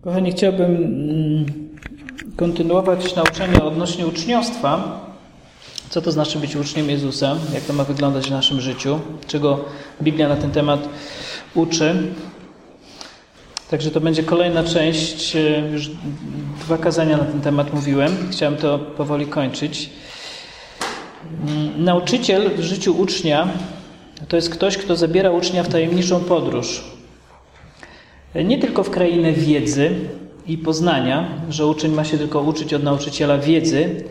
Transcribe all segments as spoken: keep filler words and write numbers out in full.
Kochani, chciałbym kontynuować nauczanie odnośnie uczniostwa. Co to znaczy być uczniem Jezusa? Jak to ma wyglądać w naszym życiu? Czego Biblia na ten temat uczy? Także to będzie kolejna część. Już dwa kazania na ten temat mówiłem. Chciałem to powoli kończyć. Nauczyciel w życiu ucznia to jest ktoś, kto zabiera ucznia w tajemniczą podróż. Nie tylko w krainę wiedzy i poznania, że uczeń ma się tylko uczyć od nauczyciela wiedzy,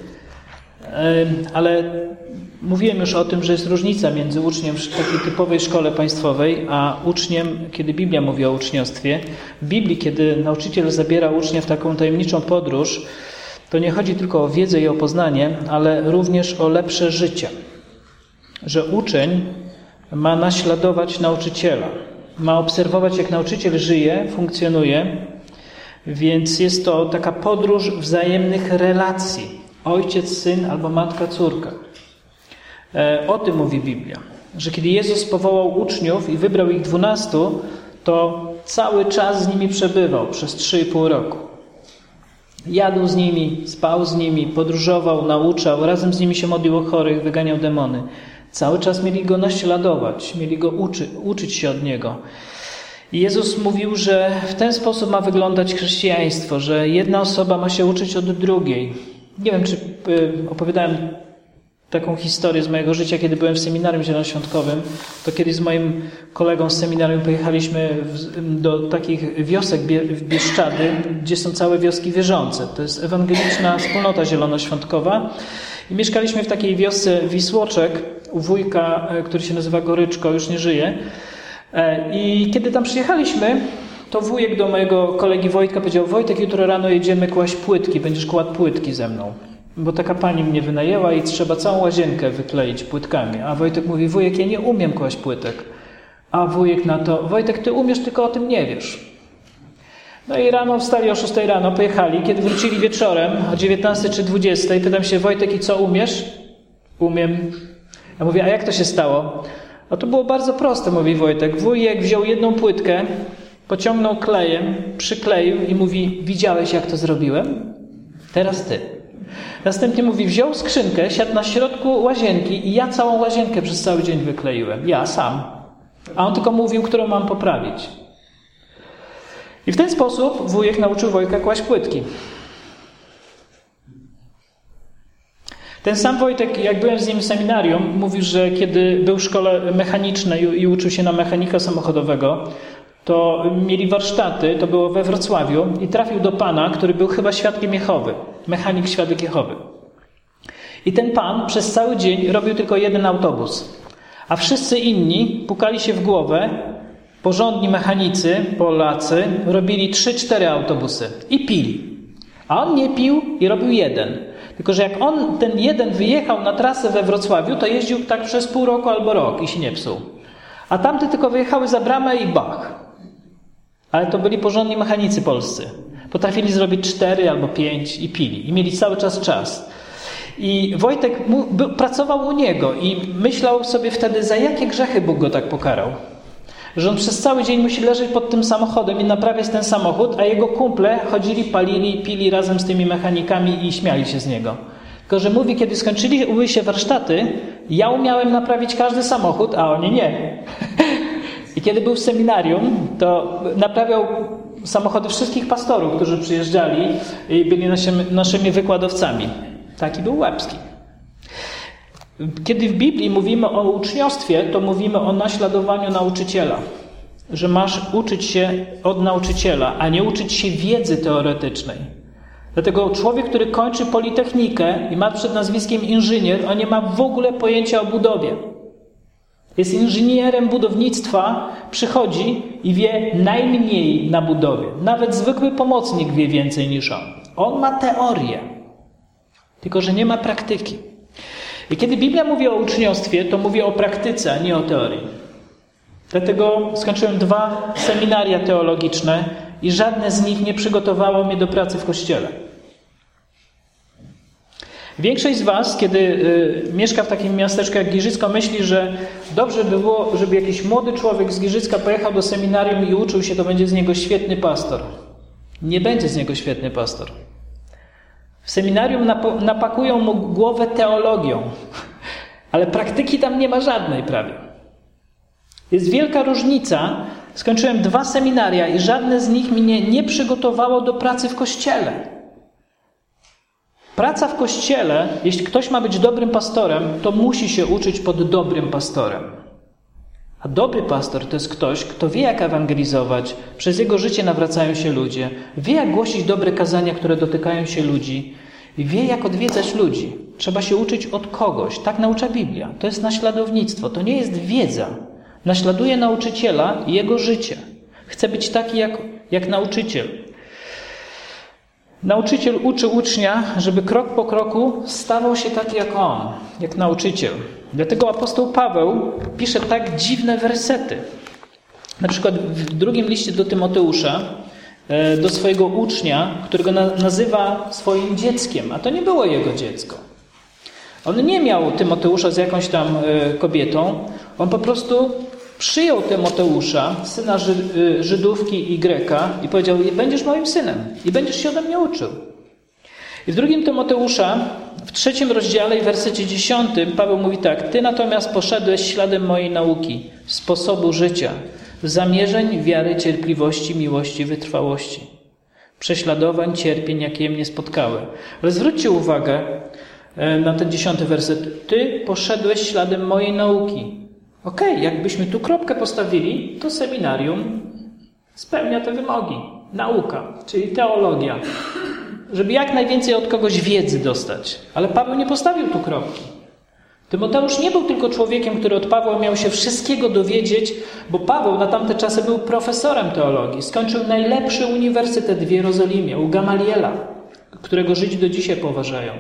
ale mówiłem już o tym, że jest różnica między uczniem w takiej typowej szkole państwowej, a uczniem, kiedy Biblia mówi o uczniostwie. W Biblii, kiedy nauczyciel zabiera ucznia w taką tajemniczą podróż, to nie chodzi tylko o wiedzę i o poznanie, ale również o lepsze życie. Że uczeń ma naśladować nauczyciela. Ma obserwować, jak nauczyciel żyje, funkcjonuje, więc jest to taka podróż wzajemnych relacji. Ojciec, syn albo matka, córka. O tym mówi Biblia. Że kiedy Jezus powołał uczniów i wybrał ich dwunastu, to cały czas z nimi przebywał przez trzy i pół roku. Jadł z nimi, spał z nimi, podróżował, nauczał, razem z nimi się modlił o chorych, wyganiał demony. Cały czas mieli Go naśladować, mieli Go uczy, uczyć się od Niego. I Jezus mówił, że w ten sposób ma wyglądać chrześcijaństwo, że jedna osoba ma się uczyć od drugiej. Nie wiem, czy opowiadałem taką historię z mojego życia, kiedy byłem w seminarium zielonoświątkowym, to kiedyś z moim kolegą z seminarium pojechaliśmy do takich wiosek w Bieszczady, gdzie są całe wioski wierzące. To jest ewangeliczna wspólnota zielonoświątkowa. I mieszkaliśmy w takiej wiosce Wisłoczek u wujka, który się nazywa Goryczko, już nie żyje. I kiedy tam przyjechaliśmy, to wujek do mojego kolegi Wojtka powiedział: Wojtek, jutro rano jedziemy kłaść płytki, będziesz kładł płytki ze mną. Bo taka pani mnie wynajęła i trzeba całą łazienkę wykleić płytkami. A Wojtek mówi: wujek, ja nie umiem kłaść płytek. A wujek na to: Wojtek, ty umiesz, tylko o tym nie wiesz. No i rano wstali o szóstej rano, pojechali. Kiedy wrócili wieczorem o dziewiętnastej czy dwudziestej, pytam się: Wojtek, i co umiesz? Umiem. Ja mówię: a jak to się stało? A to było bardzo proste, mówi Wojtek. Wujek wziął jedną płytkę, pociągnął klejem, przykleił i mówi: widziałeś, jak to zrobiłem? Teraz ty. Następnie mówi: wziął skrzynkę, siadł na środku łazienki i ja całą łazienkę przez cały dzień wykleiłem. Ja sam. A on tylko mówił, którą mam poprawić. I w ten sposób wujek nauczył Wojtka kłaść płytki. Ten sam Wojtek, jak byłem z nim w seminarium, mówił, że kiedy był w szkole mechanicznej i uczył się na mechanika samochodowego, to mieli warsztaty, to było we Wrocławiu, i trafił do pana, który był chyba świadkiem Jehowy, mechanik świadek Jehowy. I ten pan przez cały dzień robił tylko jeden autobus, a wszyscy inni pukali się w głowę. Porządni mechanicy, Polacy, robili trzy, cztery autobusy i pili. A on nie pił i robił jeden. Tylko że jak on, ten jeden, wyjechał na trasę we Wrocławiu, to jeździł tak przez pół roku albo rok i się nie psuł. A tamte tylko wyjechały za bramę i bach. Ale to byli porządni mechanicy polscy. Potrafili zrobić cztery albo pięć i pili. I mieli cały czas czas. I Wojtek mu, był, pracował u niego i myślał sobie wtedy, za jakie grzechy Bóg go tak pokarał. Że on przez cały dzień musi leżeć pod tym samochodem i naprawiać ten samochód, a jego kumple chodzili, palili, pili razem z tymi mechanikami i śmiali się z niego. Tylko że mówi, kiedy skończyły się warsztaty, ja umiałem naprawić każdy samochód, a oni nie. I kiedy był w seminarium, to naprawiał samochody wszystkich pastorów, którzy przyjeżdżali i byli naszymi, naszymi wykładowcami. Taki był Łebski. Kiedy w Biblii mówimy o uczniostwie, to mówimy o naśladowaniu nauczyciela. Że masz uczyć się od nauczyciela, a nie uczyć się wiedzy teoretycznej. Dlatego człowiek, który kończy politechnikę i ma przed nazwiskiem inżynier, on nie ma w ogóle pojęcia o budowie. Jest inżynierem budownictwa, przychodzi i wie najmniej na budowie. Nawet zwykły pomocnik wie więcej niż on. On ma teorię, tylko że nie ma praktyki. I kiedy Biblia mówi o uczniostwie, to mówi o praktyce, a nie o teorii. Dlatego skończyłem dwa seminaria teologiczne i żadne z nich nie przygotowało mnie do pracy w kościele. Większość z was, kiedy y, mieszka w takim miasteczku jak Giżycko, myśli, że dobrze by było, żeby jakiś młody człowiek z Giżycka pojechał do seminarium i uczył się, to będzie z niego świetny pastor. nie będzie z niego świetny pastor. W seminarium napakują mu głowę teologią, ale praktyki tam nie ma żadnej prawie. Jest wielka różnica. Skończyłem dwa seminaria i żadne z nich mnie nie przygotowało do pracy w kościele. Praca w kościele, jeśli ktoś ma być dobrym pastorem, to musi się uczyć pod dobrym pastorem. A dobry pastor to jest ktoś, kto wie, jak ewangelizować, przez jego życie nawracają się ludzie, wie, jak głosić dobre kazania, które dotykają się ludzi i wie, jak odwiedzać ludzi. Trzeba się uczyć od kogoś. Tak naucza Biblia. To jest naśladownictwo, to nie jest wiedza. Naśladuje nauczyciela i jego życie. Chce być taki jak, jak nauczyciel. Nauczyciel uczy ucznia, żeby krok po kroku stawał się taki jak on, jak nauczyciel. Dlatego apostoł Paweł pisze tak dziwne wersety. Na przykład w drugim liście do Tymoteusza, do swojego ucznia, którego nazywa swoim dzieckiem, a to nie było jego dziecko. On nie miał Tymoteusza z jakąś tam kobietą, on po prostu przyjął Tymoteusza, syna Żydówki i Greka i powiedział, będziesz moim synem i będziesz się ode mnie uczył. I w drugim Tymoteusza, w trzecim rozdziale i wersecie dziesiątym Paweł mówi tak, ty natomiast poszedłeś śladem mojej nauki, sposobu życia, zamierzeń, wiary, cierpliwości, miłości, wytrwałości, prześladowań, cierpień, jakie mnie spotkały. Ale zwróćcie uwagę na ten dziesiąty werset. Ty poszedłeś śladem mojej nauki. Okej, okay, jakbyśmy tu kropkę postawili, to seminarium spełnia te wymogi. Nauka, czyli teologia. Żeby jak najwięcej od kogoś wiedzy dostać. Ale Paweł nie postawił tu kropki. Tymoteusz nie był tylko człowiekiem, który od Pawła miał się wszystkiego dowiedzieć, bo Paweł na tamte czasy był profesorem teologii. Skończył najlepszy uniwersytet w Jerozolimie, u Gamaliela, którego Żydzi do dzisiaj poważają.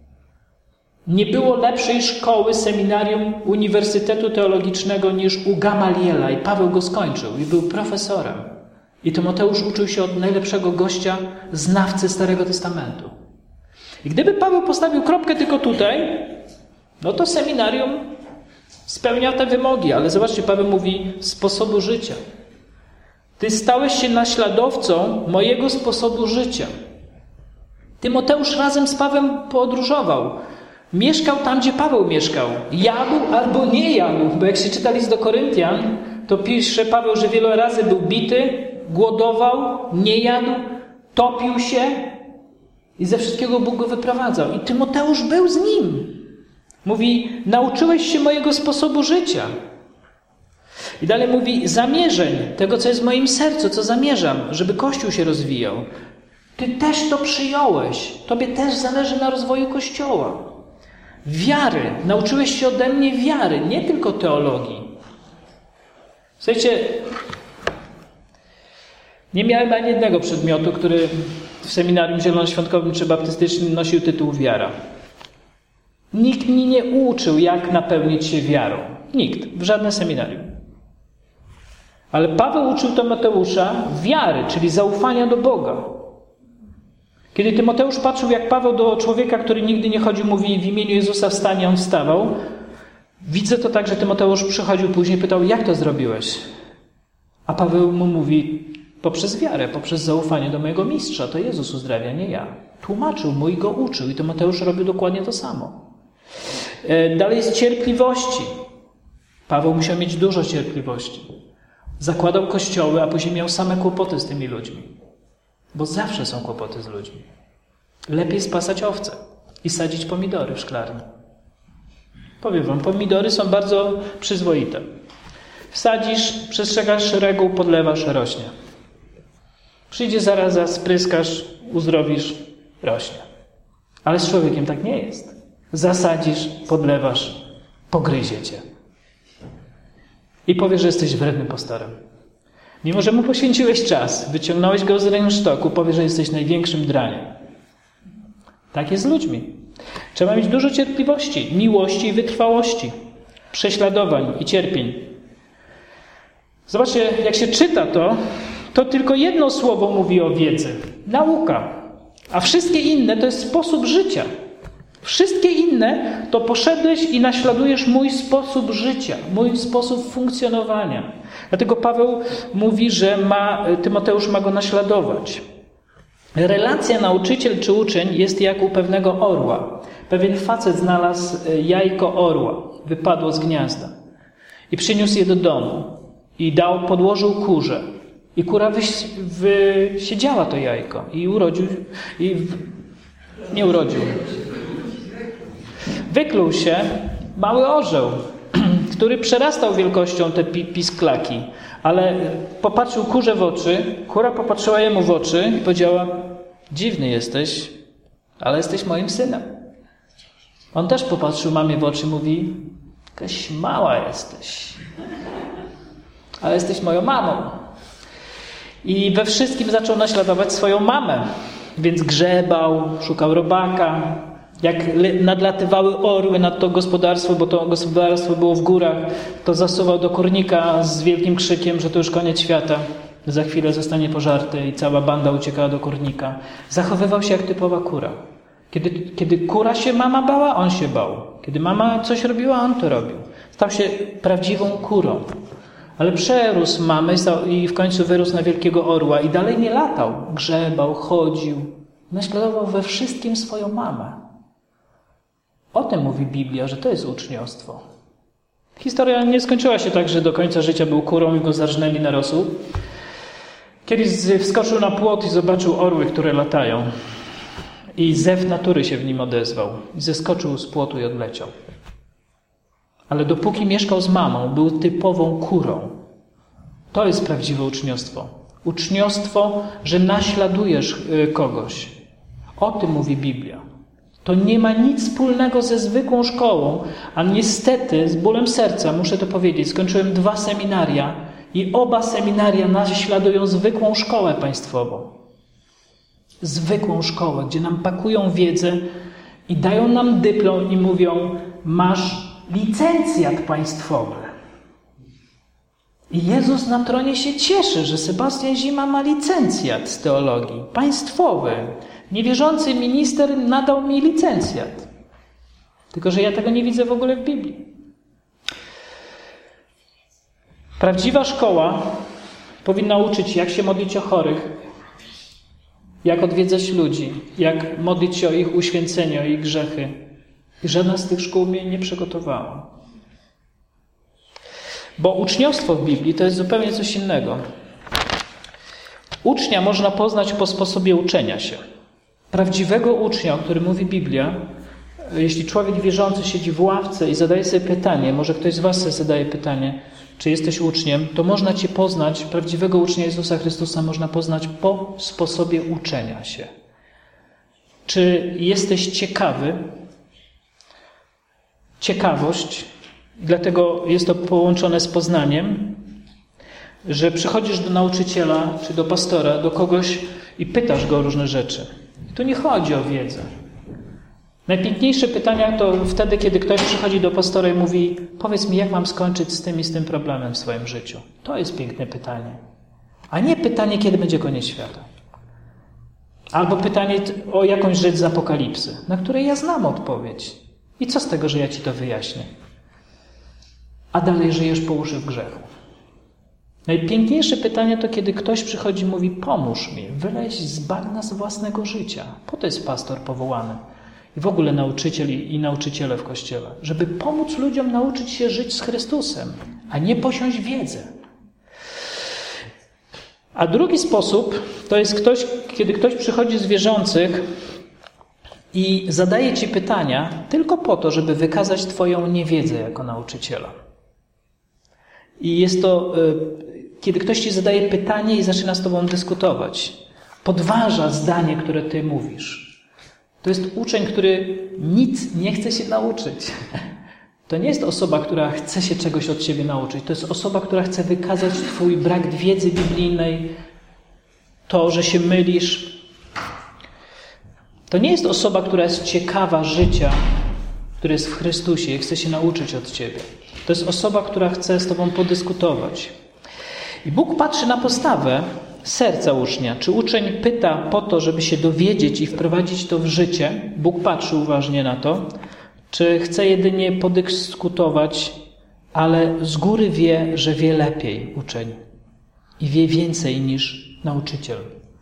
Nie było lepszej szkoły, seminarium, uniwersytetu teologicznego niż u Gamaliela i Paweł go skończył i był profesorem. I Tymoteusz uczył się od najlepszego gościa, znawcy Starego Testamentu. I gdyby Paweł postawił kropkę tylko tutaj, no to seminarium spełnia te wymogi, ale zobaczcie, Paweł mówi sposobu życia. Ty stałeś się naśladowcą mojego sposobu życia. Tymoteusz razem z Pawłem podróżował. Mieszkał tam, gdzie Paweł mieszkał. Jadł albo nie jadł, bo jak się czyta list do Koryntian, to pisze Paweł, że wiele razy był bity, głodował, nie jadł, topił się i ze wszystkiego Bóg go wyprowadzał. I Tymoteusz był z nim. Mówi, nauczyłeś się mojego sposobu życia. I dalej mówi, zamierzeń, tego co jest w moim sercu, co zamierzam, żeby Kościół się rozwijał. Ty też to przyjąłeś. Tobie też zależy na rozwoju Kościoła. Wiary. Nauczyłeś się ode mnie wiary, nie tylko teologii. Słuchajcie, nie miałem ani jednego przedmiotu, który w seminarium zielonoświątkowym czy baptystycznym nosił tytuł wiara. Nikt mnie nie uczył, jak napełnić się wiarą. Nikt. W żadnym seminarium. Ale Paweł uczył Tymoteusza wiary, czyli zaufania do Boga. Kiedy Tymoteusz patrzył, jak Paweł do człowieka, który nigdy nie chodził, mówi w imieniu Jezusa wstanie, on wstawał. Widzę to tak, że Tymoteusz przychodził później i pytał, jak to zrobiłeś? A Paweł mu mówi, poprzez wiarę, poprzez zaufanie do mojego mistrza. To Jezus uzdrawia, nie ja. Tłumaczył mu i go uczył. I Tymoteusz robił dokładnie to samo. Dalej jest cierpliwości. Paweł musiał mieć dużo cierpliwości. Zakładał kościoły, a później miał same kłopoty z tymi ludźmi. Bo zawsze są kłopoty z ludźmi. Lepiej spasać owce i sadzić pomidory w szklarni. Powiem wam, pomidory są bardzo przyzwoite. Wsadzisz, przestrzegasz reguł, podlewasz, rośnie. Przyjdzie zaraza, spryskasz, uzdrowisz, rośnie. Ale z człowiekiem tak nie jest. Zasadzisz, podlewasz, pogryzie cię. I powiesz, że jesteś wrednym pastorem. Mimo że mu poświęciłeś czas, wyciągnąłeś go z rynsztoku, powiesz, że jesteś największym draniem. Tak jest z ludźmi. Trzeba mieć dużo cierpliwości, miłości i wytrwałości, prześladowań i cierpień. Zobaczcie, jak się czyta to, to tylko jedno słowo mówi o wiedzy. Nauka. A wszystkie inne to jest sposób życia. Wszystkie inne to poszedłeś i naśladujesz mój sposób życia, mój sposób funkcjonowania. Dlatego Paweł mówi, że ma, Tymoteusz ma go naśladować. Relacja nauczyciel czy uczeń jest jak u pewnego orła. Pewien facet znalazł jajko orła, wypadło z gniazda i przyniósł je do domu i dał, podłożył kurze. I kura wyś, wysiedziała to jajko i urodził, i w, nie urodził. Wykluł się mały orzeł, który przerastał wielkością te pisklaki, ale popatrzył kurze w oczy, kura popatrzyła jemu w oczy i powiedziała: dziwny jesteś, ale jesteś moim synem. On też popatrzył mamie w oczy i mówi: jakaś mała jesteś, ale jesteś moją mamą. I we wszystkim zaczął naśladować swoją mamę, więc grzebał, szukał robaka. Jak nadlatywały orły nad to gospodarstwo, bo to gospodarstwo było w górach, to zasuwał do kurnika z wielkim krzykiem, że to już koniec świata. Za chwilę zostanie pożarty i cała banda uciekała do kurnika. Zachowywał się jak typowa kura. Kiedy, kiedy kura się mama bała, on się bał. Kiedy mama coś robiła, on to robił. Stał się prawdziwą kurą. Ale przerósł mamę i w końcu wyrósł na wielkiego orła i dalej nie latał. Grzebał, chodził. Naśladował we wszystkim swoją mamę. O tym mówi Biblia, że to jest uczniostwo. Historia nie skończyła się tak, że do końca życia był kurą i go zarżnęli na rosół. Kiedyś wskoczył na płot i zobaczył orły, które latają. I zew natury się w nim odezwał. I zeskoczył z płotu i odleciał. Ale dopóki mieszkał z mamą, był typową kurą. To jest prawdziwe uczniostwo. Uczniostwo, że naśladujesz kogoś. O tym mówi Biblia. To nie ma nic wspólnego ze zwykłą szkołą, a niestety z bólem serca muszę to powiedzieć. Skończyłem dwa seminaria i oba seminaria naśladują zwykłą szkołę państwową. Zwykłą szkołę, gdzie nam pakują wiedzę i dają nam dyplom i mówią: masz licencjat państwowy. I Jezus na tronie się cieszy, że Sebastian Zima ma licencjat z teologii państwowy. Niewierzący minister nadał mi licencjat. Tylko że ja tego nie widzę w ogóle w Biblii. Prawdziwa szkoła powinna uczyć, jak się modlić o chorych, jak odwiedzać ludzi, jak modlić się o ich uświęcenie, o ich grzechy. I żadna z tych szkół mnie nie przygotowała. Bo uczniostwo w Biblii to jest zupełnie coś innego. Ucznia można poznać po sposobie uczenia się. Prawdziwego ucznia, o którym mówi Biblia, jeśli człowiek wierzący siedzi w ławce i zadaje sobie pytanie, może ktoś z was sobie zadaje pytanie, czy jesteś uczniem, to można cię poznać, prawdziwego ucznia Jezusa Chrystusa można poznać po sposobie uczenia się. Czy jesteś ciekawy? Ciekawość, dlatego jest to połączone z poznaniem, że przychodzisz do nauczyciela, czy do pastora, do kogoś i pytasz go o różne rzeczy. Tu nie chodzi o wiedzę. Najpiękniejsze pytania to wtedy, kiedy ktoś przychodzi do pastora i mówi: powiedz mi, jak mam skończyć z tym i z tym problemem w swoim życiu. To jest piękne pytanie. A nie pytanie, kiedy będzie koniec świata. Albo pytanie o jakąś rzecz z Apokalipsy, na które ja znam odpowiedź. I co z tego, że ja ci to wyjaśnię? A dalej żyjesz po uszy w grzechu. Najpiękniejsze pytanie to, kiedy ktoś przychodzi i mówi: pomóż mi, wyleź z bagna z własnego życia. Po to jest pastor powołany. I w ogóle nauczyciel i, i nauczyciele w Kościele. Żeby pomóc ludziom nauczyć się żyć z Chrystusem, a nie posiąść wiedzę. A drugi sposób to jest ktoś, kiedy ktoś przychodzi z wierzących i zadaje ci pytania tylko po to, żeby wykazać twoją niewiedzę jako nauczyciela. I jest to, kiedy ktoś ci zadaje pytanie i zaczyna z tobą dyskutować. Podważa zdanie, które ty mówisz. To jest uczeń, który nic nie chce się nauczyć. To nie jest osoba, która chce się czegoś od ciebie nauczyć. To jest osoba, która chce wykazać twój brak wiedzy biblijnej, to, że się mylisz. To nie jest osoba, która jest ciekawa życia, które jest w Chrystusie i chce się nauczyć od ciebie. To jest osoba, która chce z tobą podyskutować. I Bóg patrzy na postawę serca ucznia. Czy uczeń pyta po to, żeby się dowiedzieć i wprowadzić to w życie? Bóg patrzy uważnie na to. Czy chce jedynie podyskutować, ale z góry wie, że wie lepiej uczeń i wie więcej niż nauczyciel.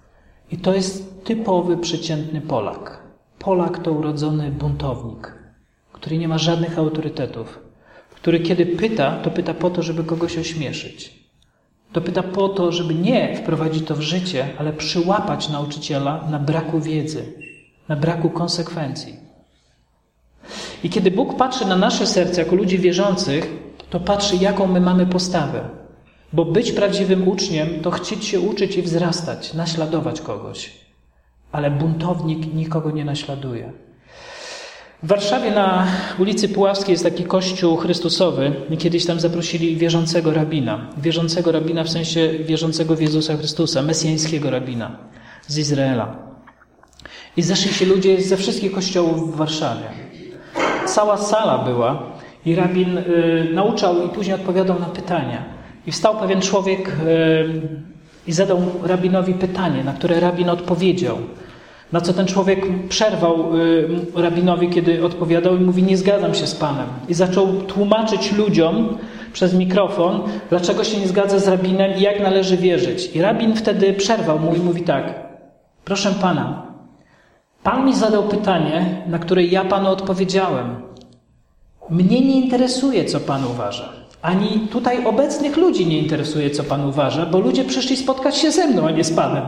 I to jest typowy, przeciętny Polak. Polak to urodzony buntownik, który nie ma żadnych autorytetów, który kiedy pyta, to pyta po to, żeby kogoś ośmieszyć. To pyta po to, żeby nie wprowadzić to w życie, ale przyłapać nauczyciela na braku wiedzy, na braku konsekwencji. I kiedy Bóg patrzy na nasze serce jako ludzi wierzących, to patrzy, jaką my mamy postawę. Bo być prawdziwym uczniem to chcieć się uczyć i wzrastać, naśladować kogoś. Ale buntownik nikogo nie naśladuje. W Warszawie na ulicy Puławskiej jest taki kościół chrystusowy. Kiedyś tam zaprosili wierzącego rabina. Wierzącego rabina w sensie wierzącego w Jezusa Chrystusa, mesjańskiego rabina z Izraela. I zeszli się ludzie ze wszystkich kościołów w Warszawie. Cała sala była i rabin y, nauczał i później odpowiadał na pytania. I wstał pewien człowiek y, i zadał rabinowi pytanie, na które rabin odpowiedział. Na co ten człowiek przerwał y, rabinowi, kiedy odpowiadał i mówi: nie zgadzam się z Panem. I zaczął tłumaczyć ludziom przez mikrofon, dlaczego się nie zgadza z rabinem i jak należy wierzyć. I rabin wtedy przerwał mu i mówi tak: proszę Pana, Pan mi zadał pytanie, na które ja Panu odpowiedziałem. Mnie nie interesuje, co Pan uważa. Ani tutaj obecnych ludzi nie interesuje, co Pan uważa, bo ludzie przyszli spotkać się ze mną, a nie z Panem.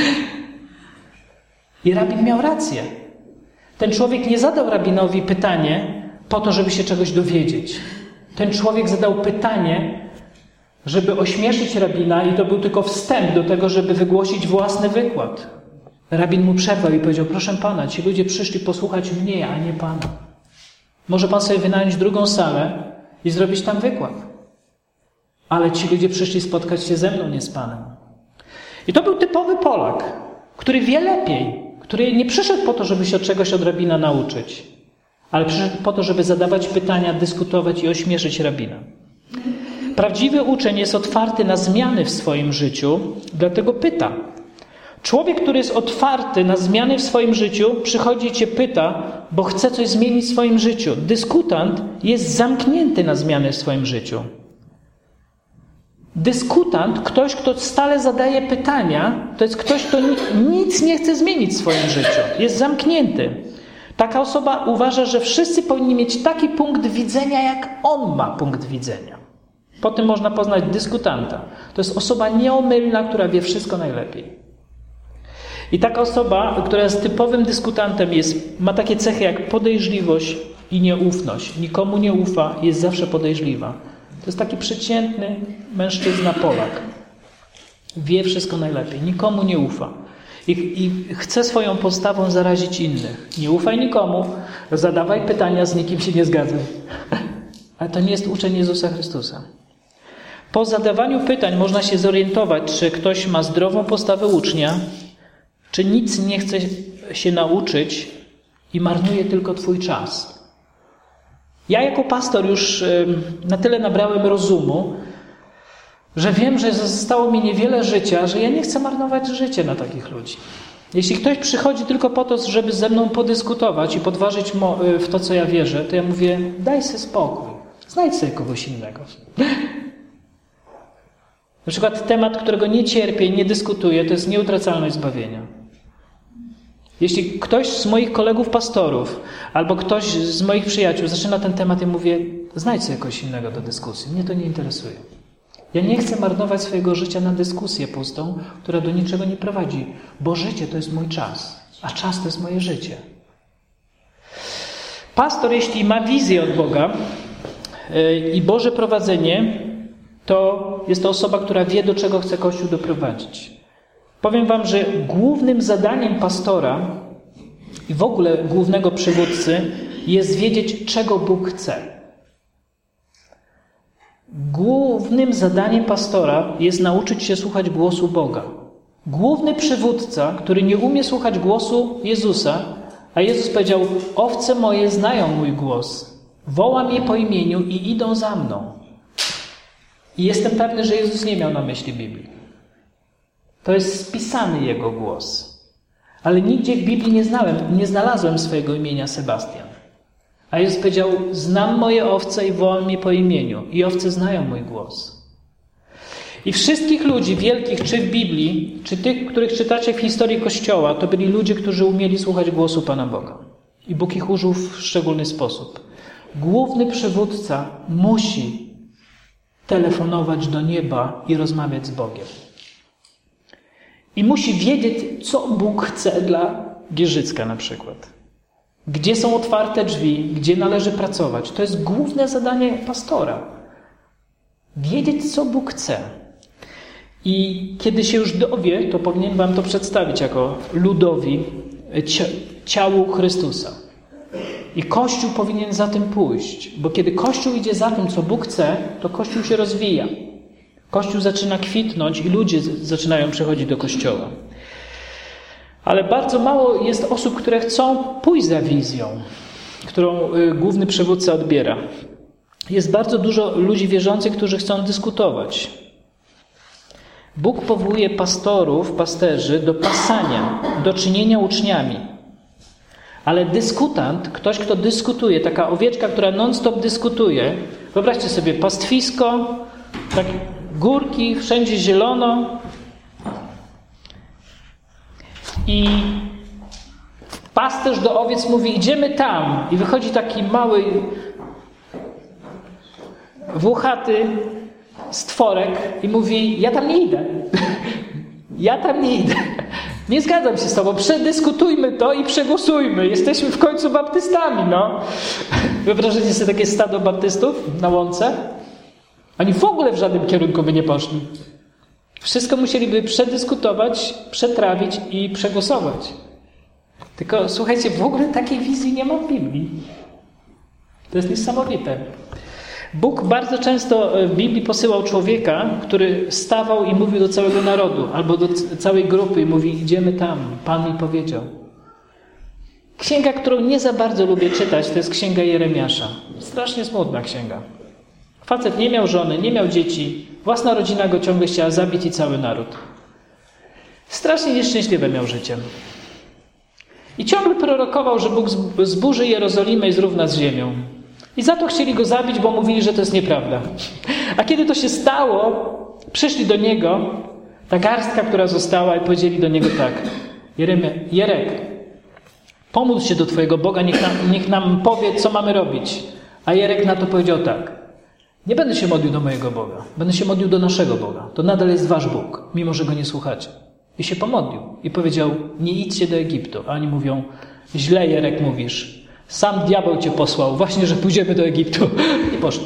I rabin miał rację. Ten człowiek nie zadał rabinowi pytanie po to, żeby się czegoś dowiedzieć. Ten człowiek zadał pytanie, żeby ośmieszyć rabina i to był tylko wstęp do tego, żeby wygłosić własny wykład. Rabin mu przerwał i powiedział: proszę Pana, ci ludzie przyszli posłuchać mnie, a nie Pana. Może Pan sobie wynająć drugą salę i zrobić tam wykład. Ale ci ludzie przyszli spotkać się ze mną, nie z Panem. I to był typowy Polak, który wie lepiej, który nie przyszedł po to, żeby się czegoś od rabina nauczyć, ale przyszedł po to, żeby zadawać pytania, dyskutować i ośmieszyć rabina. Prawdziwy uczeń jest otwarty na zmiany w swoim życiu, dlatego pyta. Człowiek, który jest otwarty na zmiany w swoim życiu, przychodzi i cię pyta, bo chce coś zmienić w swoim życiu. Dyskutant jest zamknięty na zmiany w swoim życiu. Dyskutant, ktoś, kto stale zadaje pytania, to jest ktoś, kto nic nie chce zmienić w swoim życiu. Jest zamknięty. Taka osoba uważa, że wszyscy powinni mieć taki punkt widzenia, jak on ma punkt widzenia. Po tym można poznać dyskutanta. To jest osoba nieomylna, która wie wszystko najlepiej. I taka osoba, która jest typowym dyskutantem, jest, ma takie cechy jak podejrzliwość i nieufność. Nikomu nie ufa, jest zawsze podejrzliwa. To jest taki przeciętny mężczyzna Polak. Wie wszystko najlepiej, nikomu nie ufa. I, i chce swoją postawą zarazić innych. Nie ufaj nikomu, zadawaj pytania, z nikim się nie zgadzaj. Ale to nie jest uczeń Jezusa Chrystusa. Po zadawaniu pytań można się zorientować, czy ktoś ma zdrową postawę ucznia, czy nic nie chce się nauczyć i marnuje tylko twój czas. Ja jako pastor już na tyle nabrałem rozumu, że wiem, że zostało mi niewiele życia, że ja nie chcę marnować życia na takich ludzi. Jeśli ktoś przychodzi tylko po to, żeby ze mną podyskutować i podważyć w to, co ja wierzę, to ja mówię: daj sobie spokój, znajdź sobie kogoś innego. Na przykład temat, którego nie cierpię i nie dyskutuję, to jest nieutracalność zbawienia. Jeśli ktoś z moich kolegów pastorów albo ktoś z moich przyjaciół zaczyna ten temat, ja mówię: znajdź sobie kogoś innego do dyskusji. Mnie to nie interesuje. Ja nie chcę marnować swojego życia na dyskusję pustą, która do niczego nie prowadzi, bo życie to jest mój czas, a czas to jest moje życie. Pastor, jeśli ma wizję od Boga i Boże prowadzenie, to jest to osoba, która wie, do czego chce Kościół doprowadzić. Powiem wam, że głównym zadaniem pastora i w ogóle głównego przywódcy jest wiedzieć, czego Bóg chce. Głównym zadaniem pastora jest nauczyć się słuchać głosu Boga. Główny przywódca, który nie umie słuchać głosu Jezusa, a Jezus powiedział: owce moje znają mój głos, wołam je po imieniu i idą za mną. I jestem pewny, że Jezus nie miał na myśli Biblii. To jest spisany Jego głos. Ale nigdzie w Biblii nie znałem, nie znalazłem swojego imienia Sebastian. A Jezus powiedział: znam moje owce i wołam je po imieniu. I owce znają mój głos. I wszystkich ludzi wielkich, czy w Biblii, czy tych, których czytacie w historii Kościoła, to byli ludzie, którzy umieli słuchać głosu Pana Boga. I Bóg ich użył w szczególny sposób. Główny przywódca musi telefonować do nieba i rozmawiać z Bogiem. I musi wiedzieć, co Bóg chce dla Gierzycka na przykład. Gdzie są otwarte drzwi, gdzie należy pracować. To jest główne zadanie pastora. Wiedzieć, co Bóg chce. I kiedy się już dowie, to powinien wam to przedstawić jako ludowi, ciału Chrystusa. I Kościół powinien za tym pójść, bo kiedy Kościół idzie za tym, co Bóg chce, to Kościół się rozwija. Kościół zaczyna kwitnąć i ludzie zaczynają przychodzić do Kościoła. Ale bardzo mało jest osób, które chcą pójść za wizją, którą główny przywódca odbiera. Jest bardzo dużo ludzi wierzących, którzy chcą dyskutować. Bóg powołuje pastorów, pasterzy do pasania, do czynienia uczniami. Ale dyskutant, ktoś, kto dyskutuje, taka owieczka, która non-stop dyskutuje, wyobraźcie sobie pastwisko, tak górki, wszędzie zielono i pasterz do owiec mówi, idziemy tam i wychodzi taki mały włochaty stworek i mówi, ja tam nie idę. Ja tam nie idę. Nie zgadzam się z tobą. Przedyskutujmy to i przegłosujmy. Jesteśmy w końcu baptystami, no. Wyobrażacie sobie takie stado baptystów na łące? Oni w ogóle w żadnym kierunku by nie poszli. Wszystko musieliby przedyskutować, przetrawić i przegłosować. Tylko słuchajcie, w ogóle takiej wizji nie ma w Biblii. To jest niesamowite. Bóg bardzo często w Biblii posyłał człowieka, który stawał i mówił do całego narodu, albo do całej grupy i mówi, idziemy tam, Pan mi powiedział. Księga, którą nie za bardzo lubię czytać, to jest księga Jeremiasza. Strasznie smutna księga. Facet nie miał żony, nie miał dzieci, własna rodzina go ciągle chciała zabić i cały naród. Strasznie nieszczęśliwe miał życie. I ciągle prorokował, że Bóg zburzy Jerozolimę i zrówna z ziemią. I za to chcieli go zabić, bo mówili, że to jest nieprawda. A kiedy to się stało, przyszli do niego, ta garstka, która została, i powiedzieli do niego tak. Jeremia, Jerek, pomódl się do twojego Boga, niech nam, niech nam powie, co mamy robić. A Jerek na to powiedział tak. Nie będę się modlił do mojego Boga. Będę się modlił do naszego Boga. To nadal jest wasz Bóg, mimo że go nie słuchacie. I się pomodlił. I powiedział, nie idźcie do Egiptu. A oni mówią, źle Jerek mówisz. Sam diabeł cię posłał, właśnie, że pójdziemy do Egiptu. I poszli.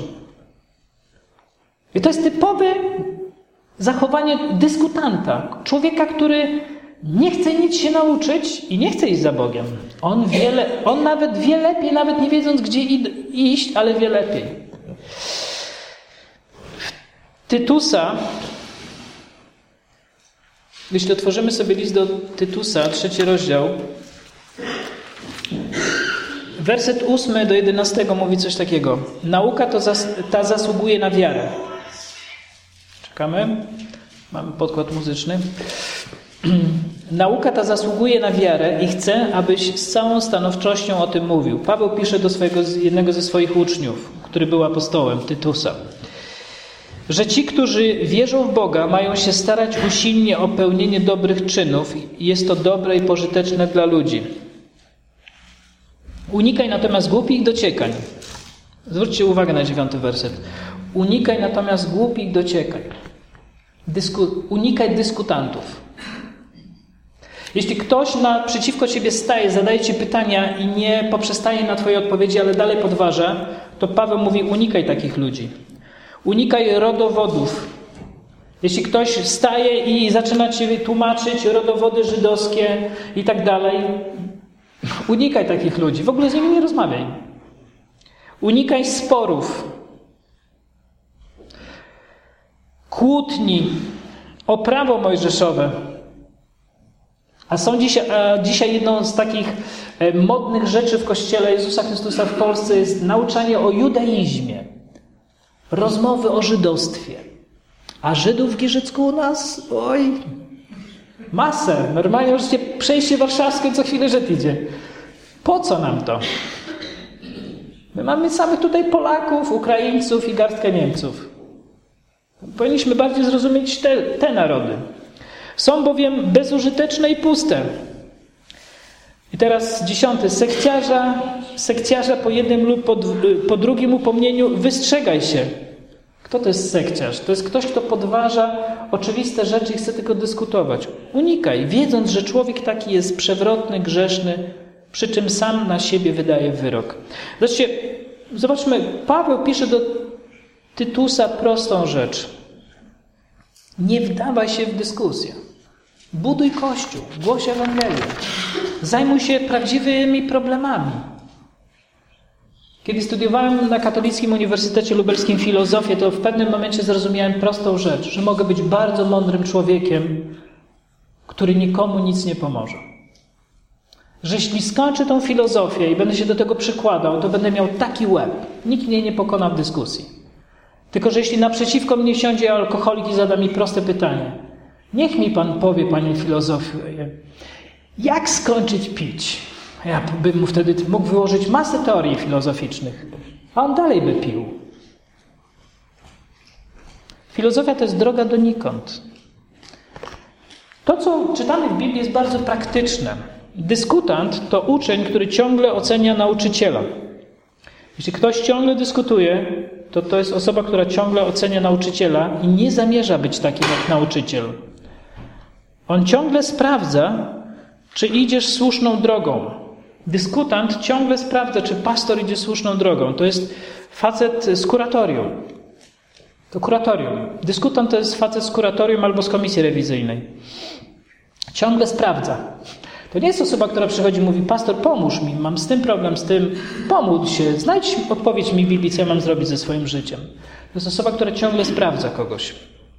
I to jest typowe zachowanie dyskutanta. Człowieka, który nie chce nic się nauczyć i nie chce iść za Bogiem. On, wie, on nawet wie lepiej, nawet nie wiedząc, gdzie iść, ale wie lepiej. Tytusa, jeśli otworzymy sobie list do Tytusa, trzeci rozdział, werset ósmy do jedenastego mówi coś takiego. Nauka to zas, ta zasługuje na wiarę. Czekamy. Mamy podkład muzyczny. Nauka ta zasługuje na wiarę i chcę, abyś z całą stanowczością o tym mówił. Paweł pisze do swojego, jednego ze swoich uczniów, który był apostołem, Tytusa, że ci, którzy wierzą w Boga, mają się starać usilnie o pełnienie dobrych czynów i jest to dobre i pożyteczne dla ludzi. Unikaj natomiast głupich dociekań. Zwróćcie uwagę na dziewiąty werset. Unikaj natomiast głupich dociekań. Dysku, unikaj dyskutantów. Jeśli ktoś naprzeciwko ciebie staje, zadaje ci pytania i nie poprzestaje na twoje odpowiedzi, ale dalej podważa, to Paweł mówi, unikaj takich ludzi. Unikaj rodowodów. Jeśli ktoś staje i zaczyna ci tłumaczyć rodowody żydowskie i tak dalej, unikaj takich ludzi. W ogóle z nimi nie rozmawiaj. Unikaj sporów, kłótni o prawo mojżeszowe. A są dzisiaj, a dzisiaj jedną z takich modnych rzeczy w Kościele Jezusa Chrystusa w Polsce jest nauczanie o judaizmie. Rozmowy o żydostwie. A Żydów w Gierzycku u nas, oj, masę. Normalnie możecie przejście warszawskie, co chwilę Żyd idzie. Po co nam to? My mamy samych tutaj Polaków, Ukraińców i garstkę Niemców. Powinniśmy bardziej zrozumieć te, te narody. Są bowiem bezużyteczne i puste. I teraz dziesiąty. Sekciarza, sekciarza po jednym lub po, po drugim upomnieniu wystrzegaj się. Kto to jest sekciarz? To jest ktoś, kto podważa oczywiste rzeczy i chce tylko dyskutować. Unikaj, wiedząc, że człowiek taki jest przewrotny, grzeszny, przy czym sam na siebie wydaje wyrok. Zobaczcie, zobaczmy, Paweł pisze do Tytusa prostą rzecz. Nie wdawaj się w dyskusję. Buduj Kościół, głoś Ewangelię. Zajmuj się prawdziwymi problemami. Kiedy studiowałem na Katolickim Uniwersytecie Lubelskim filozofię, to w pewnym momencie zrozumiałem prostą rzecz, że mogę być bardzo mądrym człowiekiem, który nikomu nic nie pomoże. Że jeśli skończę tą filozofię i będę się do tego przykładał, to będę miał taki łeb. Nikt mnie nie pokona w dyskusji. Tylko że jeśli naprzeciwko mnie siądzie alkoholik i zada mi proste pytanie. Niech mi pan powie, panie filozofie, jak skończyć pić? Ja bym mu wtedy mógł wyłożyć masę teorii filozoficznych, a on dalej by pił. Filozofia to jest droga donikąd. To, co czytamy w Biblii, jest bardzo praktyczne. Dyskutant to uczeń, który ciągle ocenia nauczyciela. Jeśli ktoś ciągle dyskutuje, to to jest osoba, która ciągle ocenia nauczyciela i nie zamierza być takim jak nauczyciel. On ciągle sprawdza, czy idziesz słuszną drogą. Dyskutant ciągle sprawdza, czy pastor idzie słuszną drogą. To jest facet z kuratorium. To kuratorium. Dyskutant to jest facet z kuratorium albo z komisji rewizyjnej. Ciągle sprawdza. To nie jest osoba, która przychodzi i mówi, pastor, pomóż mi, mam z tym problem, z tym, pomódl się, znajdź odpowiedź mi w Biblii, co ja mam zrobić ze swoim życiem. To jest osoba, która ciągle sprawdza kogoś.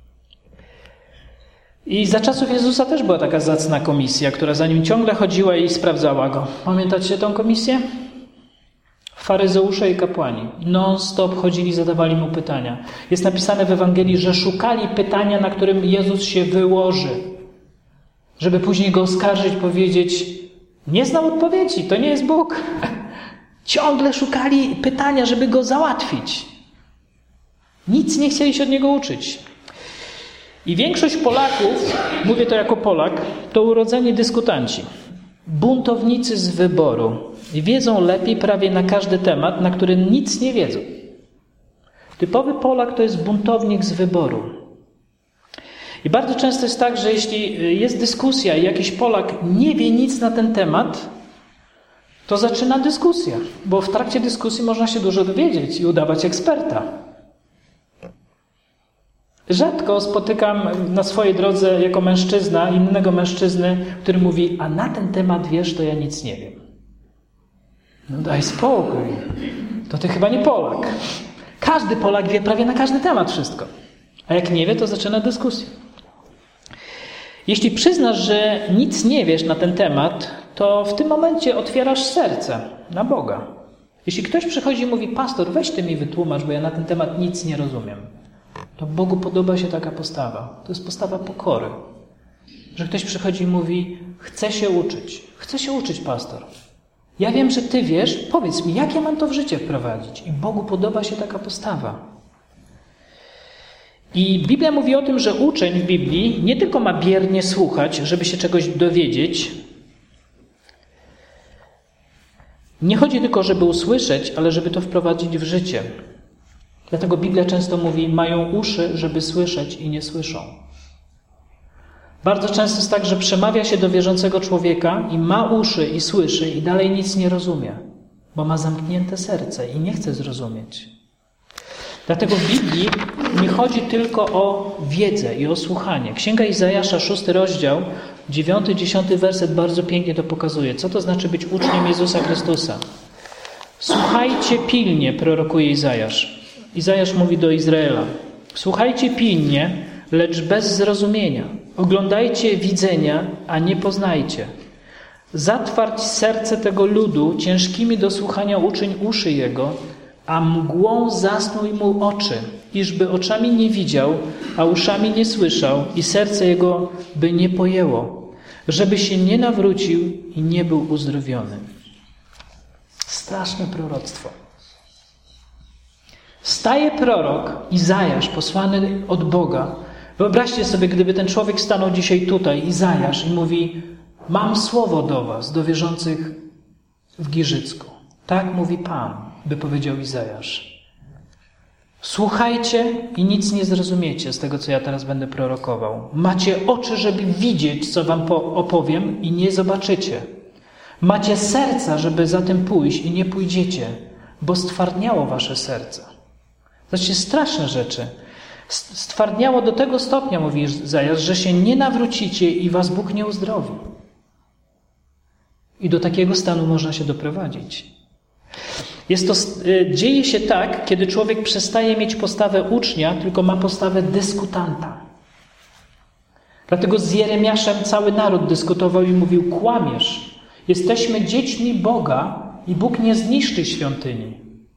I za czasów Jezusa też była taka zacna komisja, która za nim ciągle chodziła i sprawdzała go. Pamiętacie tą komisję? Faryzeusze i kapłani non-stop chodzili, zadawali mu pytania. Jest napisane w Ewangelii, że szukali pytania, na którym Jezus się wyłoży. Żeby później go oskarżyć, powiedzieć, nie znał odpowiedzi, to nie jest Bóg. Ciągle szukali pytania, żeby go załatwić. Nic nie chcieli się od niego uczyć. I większość Polaków, mówię to jako Polak, to urodzeni dyskutanci. Buntownicy z wyboru. I wiedzą lepiej prawie na każdy temat, na który nic nie wiedzą. Typowy Polak to jest buntownik z wyboru. I bardzo często jest tak, że jeśli jest dyskusja i jakiś Polak nie wie nic na ten temat, to zaczyna dyskusja, bo w trakcie dyskusji można się dużo dowiedzieć i udawać eksperta. Rzadko spotykam na swojej drodze jako mężczyzna innego mężczyzny, który mówi, a na ten temat wiesz, to ja nic nie wiem. No daj spokój. To ty chyba nie Polak. Każdy Polak wie prawie na każdy temat wszystko. A jak nie wie, to zaczyna dyskusję. Jeśli przyznasz, że nic nie wiesz na ten temat, to w tym momencie otwierasz serce na Boga. Jeśli ktoś przychodzi i mówi, pastor, weź ty mi wytłumacz, bo ja na ten temat nic nie rozumiem, to Bogu podoba się taka postawa. To jest postawa pokory. Że ktoś przychodzi i mówi, chcę się uczyć. Chcę się uczyć, pastor. Ja wiem, że ty wiesz, powiedz mi, jak ja mam to w życie wprowadzić? I Bogu podoba się taka postawa. I Biblia mówi o tym, że uczeń w Biblii nie tylko ma biernie słuchać, żeby się czegoś dowiedzieć. Nie chodzi tylko, żeby usłyszeć, ale żeby to wprowadzić w życie. Dlatego Biblia często mówi, mają uszy, żeby słyszeć i nie słyszą. Bardzo często jest tak, że przemawia się do wierzącego człowieka i ma uszy i słyszy i dalej nic nie rozumie, bo ma zamknięte serce i nie chce zrozumieć. Dlatego w Biblii nie chodzi tylko o wiedzę i o słuchanie. Księga Izajasza, szósty rozdział, dziewiąty, dziesiąty werset bardzo pięknie to pokazuje. Co to znaczy być uczniem Jezusa Chrystusa? Słuchajcie pilnie, prorokuje Izajasz. Izajasz mówi do Izraela. Słuchajcie pilnie, lecz bez zrozumienia. Oglądajcie widzenia, a nie poznajcie. Zatwarć serce tego ludu, ciężkimi do słuchania uczyń uszy jego, a mgłą zasnuj mu oczy, iżby oczami nie widział, a uszami nie słyszał i serce jego by nie pojęło, żeby się nie nawrócił i nie był uzdrowiony. Straszne proroctwo. Staje prorok Izajasz, posłany od Boga. Wyobraźcie sobie, gdyby ten człowiek stanął dzisiaj tutaj, Izajasz, i mówi: mam słowo do was, do wierzących w Giżycku. Tak mówi Pan, by powiedział Izajasz. Słuchajcie i nic nie zrozumiecie z tego, co ja teraz będę prorokował. Macie oczy, żeby widzieć, co wam opowiem, i nie zobaczycie. Macie serca, żeby za tym pójść, i nie pójdziecie, bo stwardniało wasze serce. Zobaczcie, straszne rzeczy. Stwardniało do tego stopnia, mówi Izajasz, że się nie nawrócicie i was Bóg nie uzdrowi. I do takiego stanu można się doprowadzić. Jest to, dzieje się tak, kiedy człowiek przestaje mieć postawę ucznia, tylko ma postawę dyskutanta. Dlatego z Jeremiaszem cały naród dyskutował i mówił: kłamiesz, jesteśmy dziećmi Boga i Bóg nie zniszczy świątyni.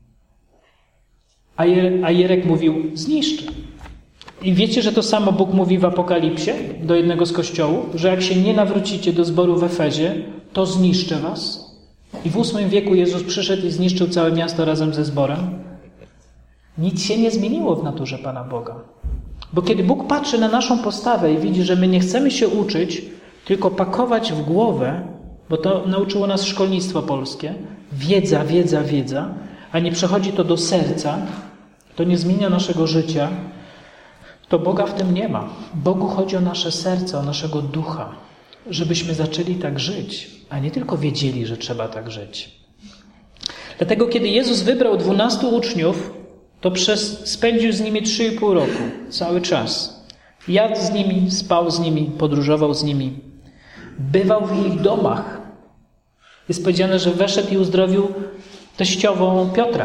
A, Je, a Jerek mówił: zniszczy. I wiecie, że to samo Bóg mówi w Apokalipsie do jednego z kościołów, że jak się nie nawrócicie do zboru w Efezie, to zniszczę was. I w ósmym wieku Jezus przyszedł i zniszczył całe miasto razem ze zborem. Nic się nie zmieniło w naturze Pana Boga. Bo kiedy Bóg patrzy na naszą postawę i widzi, że my nie chcemy się uczyć, tylko pakować w głowę, bo to nauczyło nas szkolnictwo polskie, wiedza, wiedza, wiedza, a nie przechodzi to do serca, to nie zmienia naszego życia, to Boga w tym nie ma. Bogu chodzi o nasze serce, o naszego ducha, żebyśmy zaczęli tak żyć, a nie tylko wiedzieli, że trzeba tak żyć. Dlatego, kiedy Jezus wybrał dwunastu uczniów, to przez, spędził z nimi trzy i pół roku, cały czas. Jadł z nimi, spał z nimi, podróżował z nimi. Bywał w ich domach. Jest powiedziane, że weszedł i uzdrowił teściową Piotra.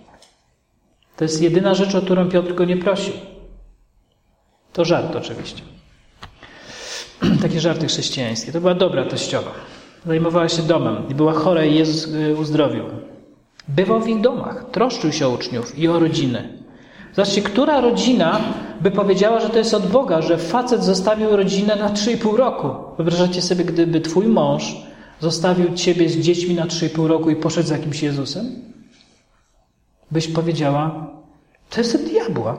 To jest jedyna rzecz, o którą Piotr go nie prosił. To żart oczywiście. Takie żarty chrześcijańskie. To była dobra teściowa. Zajmowała się domem i była chora i Jezus uzdrowił. Bywał w ich domach, troszczył się o uczniów i o rodziny. Zobaczcie, która rodzina by powiedziała, że to jest od Boga, że facet zostawił rodzinę na trzy i pół roku. Wyobrażacie sobie, gdyby twój mąż zostawił ciebie z dziećmi na trzy i pół roku i poszedł za jakimś Jezusem? Byś powiedziała: to jest od diabła.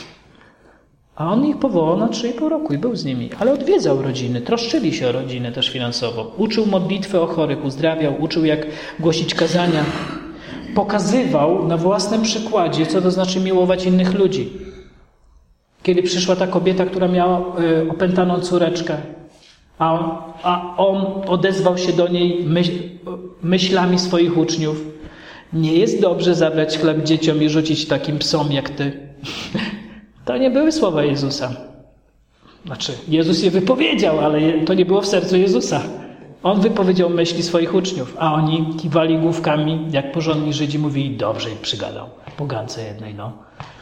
A on ich powołał na trzy i pół roku i był z nimi. Ale odwiedzał rodziny, troszczyli się o rodziny też finansowo. Uczył modlitwy o chorych, uzdrawiał, uczył jak głosić kazania. Pokazywał na własnym przykładzie, co to znaczy miłować innych ludzi. Kiedy przyszła ta kobieta, która miała y, opętaną córeczkę, a on, a on odezwał się do niej myśl, myślami swoich uczniów: nie jest dobrze zabrać chleb dzieciom i rzucić takim psom jak ty. To nie były słowa Jezusa. Znaczy, Jezus je wypowiedział, ale to nie było w sercu Jezusa. On wypowiedział myśli swoich uczniów, a oni kiwali główkami, jak porządni Żydzi, mówili: dobrze, i przygadał. Pogance jednej, no.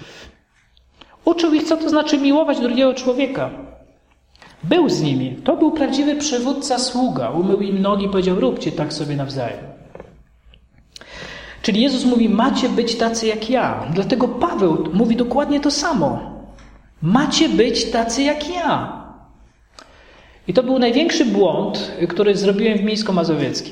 Uczył ich, co to znaczy miłować drugiego człowieka. Był z nimi. To był prawdziwy przywódca, sługa. Umył im nogi i powiedział: róbcie tak sobie nawzajem. Czyli Jezus mówi: macie być tacy jak ja. Dlatego Paweł mówi dokładnie to samo. Macie być tacy jak ja. I to był największy błąd, który zrobiłem w Mińsko-Mazowieckim.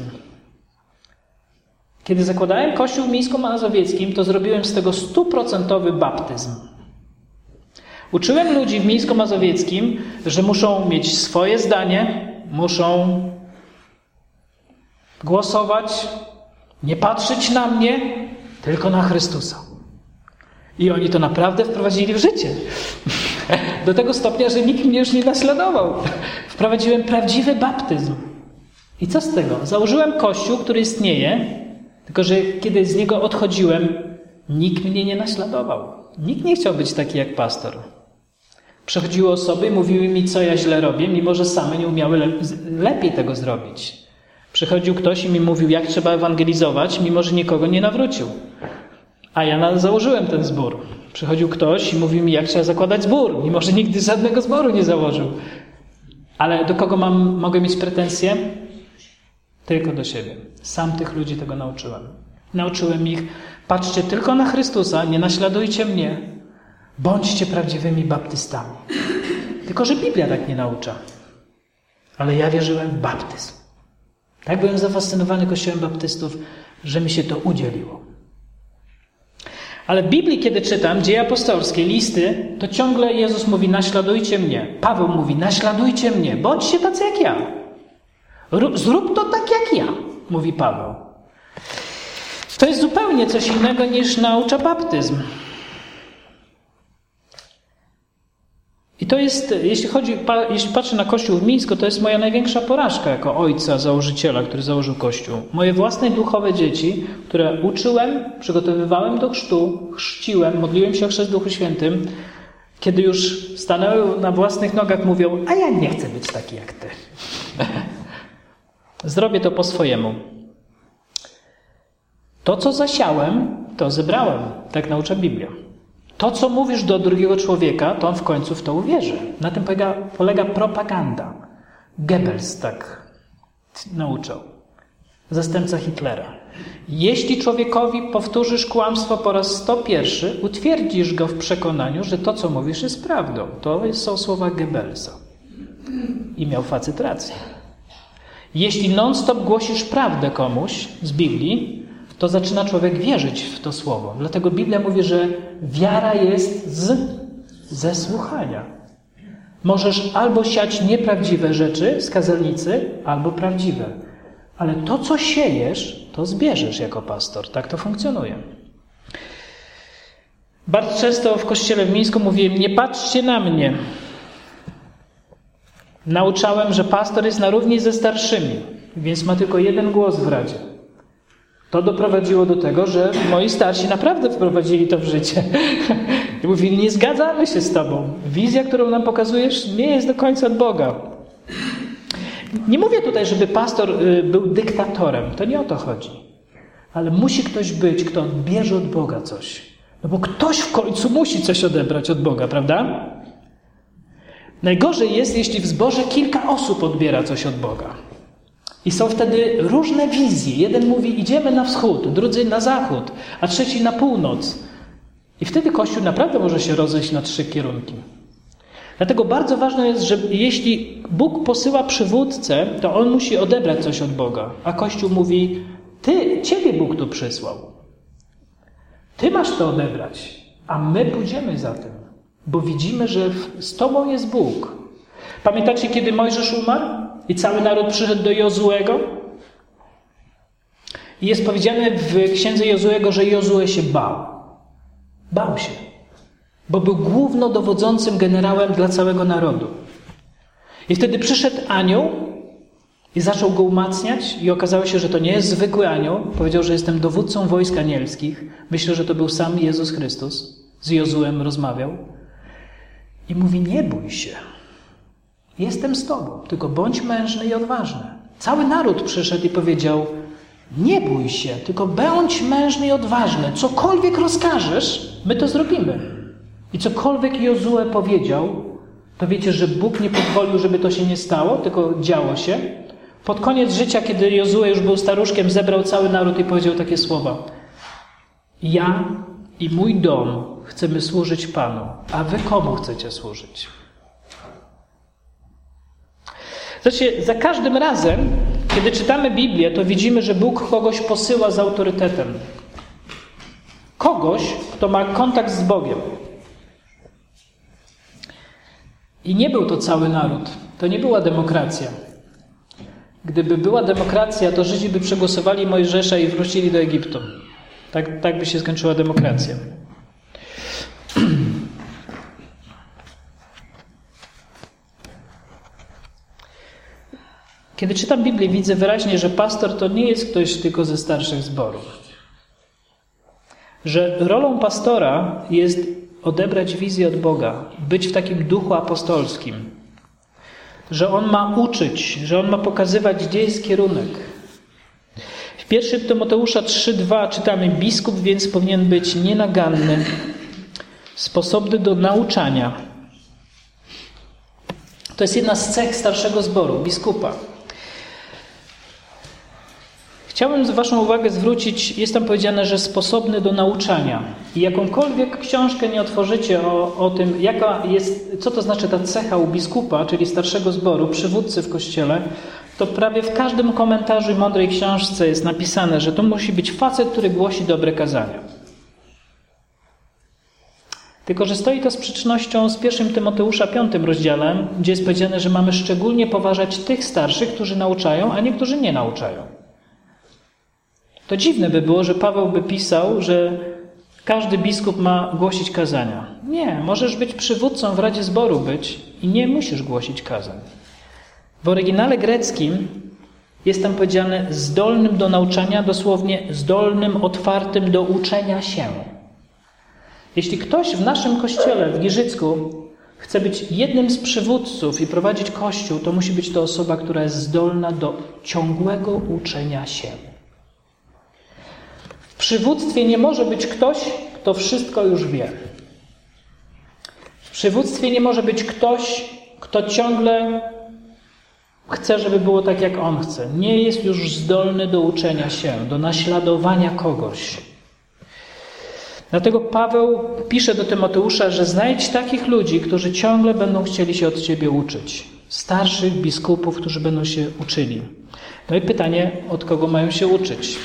Kiedy zakładałem kościół w Mińsko-Mazowieckim, to zrobiłem z tego stuprocentowy baptyzm. Uczyłem ludzi w Mińsko-Mazowieckim, że muszą mieć swoje zdanie, muszą głosować, nie patrzeć na mnie, tylko na Chrystusa. I oni to naprawdę wprowadzili w życie. Do tego stopnia, że nikt mnie już nie naśladował. Wprowadziłem prawdziwy baptyzm. I co z tego? Założyłem kościół, który istnieje, tylko że kiedy z niego odchodziłem, nikt mnie nie naśladował. Nikt nie chciał być taki jak pastor. Przychodziły osoby i mówiły mi, co ja źle robię, mimo że same nie umiały le- lepiej tego zrobić. Przychodził ktoś i mi mówił, jak trzeba ewangelizować, mimo że nikogo nie nawrócił. A ja założyłem ten zbór. Przychodził ktoś i mówił mi, jak trzeba zakładać zbór, mimo że nigdy żadnego zboru nie założył. Ale do kogo mam, mogę mieć pretensje? Tylko do siebie. Sam tych ludzi tego nauczyłem. Nauczyłem ich, patrzcie tylko na Chrystusa, nie naśladujcie mnie. Bądźcie prawdziwymi baptystami. Tylko że Biblia tak nie naucza. Ale ja wierzyłem w baptyzm. Tak byłem zafascynowany Kościołem Baptystów, że mi się to udzieliło. Ale w Biblii, kiedy czytam Dzieje apostolskie, listy, to ciągle Jezus mówi, naśladujcie mnie. Paweł mówi, naśladujcie mnie, bądźcie tacy jak ja. Zrób to tak jak ja, mówi Paweł. To jest zupełnie coś innego niż naucza baptyzm. I to jest, jeśli chodzi, jeśli patrzę na Kościół w Mińsku, to jest moja największa porażka jako ojca, założyciela, który założył Kościół. Moje własne duchowe dzieci, które uczyłem, przygotowywałem do chrztu, chrzciłem, modliłem się o chrzest w Duchu Świętym, kiedy już stanęły na własnych nogach, mówią, a ja nie chcę być taki jak ty. Zrobię to po swojemu. To, co zasiałem, to zebrałem. Tak naucza Biblia. To, co mówisz do drugiego człowieka, to on w końcu w to uwierzy. Na tym polega, polega propaganda. Goebbels tak nauczał. Zastępca Hitlera. Jeśli człowiekowi powtórzysz kłamstwo po raz sto pierwszy, utwierdzisz go w przekonaniu, że to, co mówisz, jest prawdą. To są słowa Goebbelsa. I miał facet rację. Jeśli non-stop głosisz prawdę komuś z Biblii, to zaczyna człowiek wierzyć w to słowo. Dlatego Biblia mówi, że wiara jest z, ze słuchania. Możesz albo siać nieprawdziwe rzeczy z kazalnicy, albo prawdziwe. Ale to, co siejesz, to zbierzesz jako pastor. Tak to funkcjonuje. Bardzo często w kościele w Mińsku mówiłem, nie patrzcie na mnie. Nauczałem, że pastor jest na równi ze starszymi, więc ma tylko jeden głos w radzie. To doprowadziło do tego, że moi starsi naprawdę wprowadzili to w życie. I mówili, nie zgadzamy się z tobą. Wizja, którą nam pokazujesz, nie jest do końca od Boga. Nie mówię tutaj, żeby pastor był dyktatorem. To nie o to chodzi. Ale musi ktoś być, kto odbierze od Boga coś. No bo ktoś w końcu musi coś odebrać od Boga, prawda? Najgorzej jest, jeśli w zborze kilka osób odbiera coś od Boga. I są wtedy różne wizje. Jeden mówi, idziemy na wschód, drudzy na zachód, a trzeci na północ. I wtedy Kościół naprawdę może się rozejść na trzy kierunki. Dlatego bardzo ważne jest, że jeśli Bóg posyła przywódcę, to on musi odebrać coś od Boga. A Kościół mówi, ty, ciebie Bóg tu przysłał. Ty masz to odebrać, a my pójdziemy za tym. Bo widzimy, że z tobą jest Bóg. Pamiętacie, kiedy Mojżesz umarł? I cały naród przyszedł do Jozuego? I jest powiedziane w księdze Jozuego, że Jozue się bał. Bał się. Bo był głównodowodzącym generałem dla całego narodu. I wtedy przyszedł anioł i zaczął go umacniać i okazało się, że to nie jest zwykły anioł. Powiedział, że jestem dowódcą wojsk anielskich. Myślę, że to był sam Jezus Chrystus. Z Jozuem rozmawiał. I mówi, nie bój się. Jestem z tobą, tylko bądź mężny i odważny. Cały naród przyszedł i powiedział, nie bój się, tylko bądź mężny i odważny. Cokolwiek rozkażesz, my to zrobimy. I cokolwiek Jozue powiedział, to wiecie, że Bóg nie pozwolił, żeby to się nie stało, tylko działo się. Pod koniec życia, kiedy Jozue już był staruszkiem, zebrał cały naród i powiedział takie słowa. Ja i mój dom chcemy służyć Panu, a wy komu chcecie służyć? Znaczy, za każdym razem, kiedy czytamy Biblię, to widzimy, że Bóg kogoś posyła z autorytetem. Kogoś, kto ma kontakt z Bogiem. I nie był to cały naród. To nie była demokracja. Gdyby była demokracja, to Żydzi by przegłosowali Mojżesza i wrócili do Egiptu. Tak, tak by się skończyła demokracja. Kiedy czytam Biblię, widzę wyraźnie, że pastor to nie jest ktoś tylko ze starszych zborów. Że rolą pastora jest odebrać wizję od Boga, być w takim duchu apostolskim. Że on ma uczyć, że on ma pokazywać, gdzie jest kierunek. W pierwszym Tymoteusza trzy dwa czytamy, biskup więc powinien być nienaganny, sposobny do nauczania. To jest jedna z cech starszego zboru, biskupa. Chciałbym waszą uwagę zwrócić, jest tam powiedziane, że sposobny do nauczania. I jakąkolwiek książkę nie otworzycie o, o tym, jaka jest, co to znaczy ta cecha u biskupa, czyli starszego zboru, przywódcy w kościele, to prawie w każdym komentarzu i mądrej książce jest napisane, że to musi być facet, który głosi dobre kazania. Tylko że stoi to sprzecznością z pierwszym Tymoteusza piątym rozdziałem, gdzie jest powiedziane, że mamy szczególnie poważać tych starszych, którzy nauczają, a niektórzy nie nauczają. To dziwne by było, że Paweł by pisał, że każdy biskup ma głosić kazania. Nie, możesz być przywódcą w Radzie Zboru być i nie musisz głosić kazań. W oryginale greckim jest tam powiedziane zdolnym do nauczania, dosłownie zdolnym, otwartym do uczenia się. Jeśli ktoś w naszym kościele w Giżycku chce być jednym z przywódców i prowadzić kościół, to musi być to osoba, która jest zdolna do ciągłego uczenia się. W przywództwie nie może być ktoś, kto wszystko już wie. W przywództwie nie może być ktoś, kto ciągle chce, żeby było tak, jak on chce. Nie jest już zdolny do uczenia się, do naśladowania kogoś. Dlatego Paweł pisze do Tymoteusza, że znajdź takich ludzi, którzy ciągle będą chcieli się od ciebie uczyć. Starszych biskupów, którzy będą się uczyli. No i pytanie, od kogo mają się uczyć?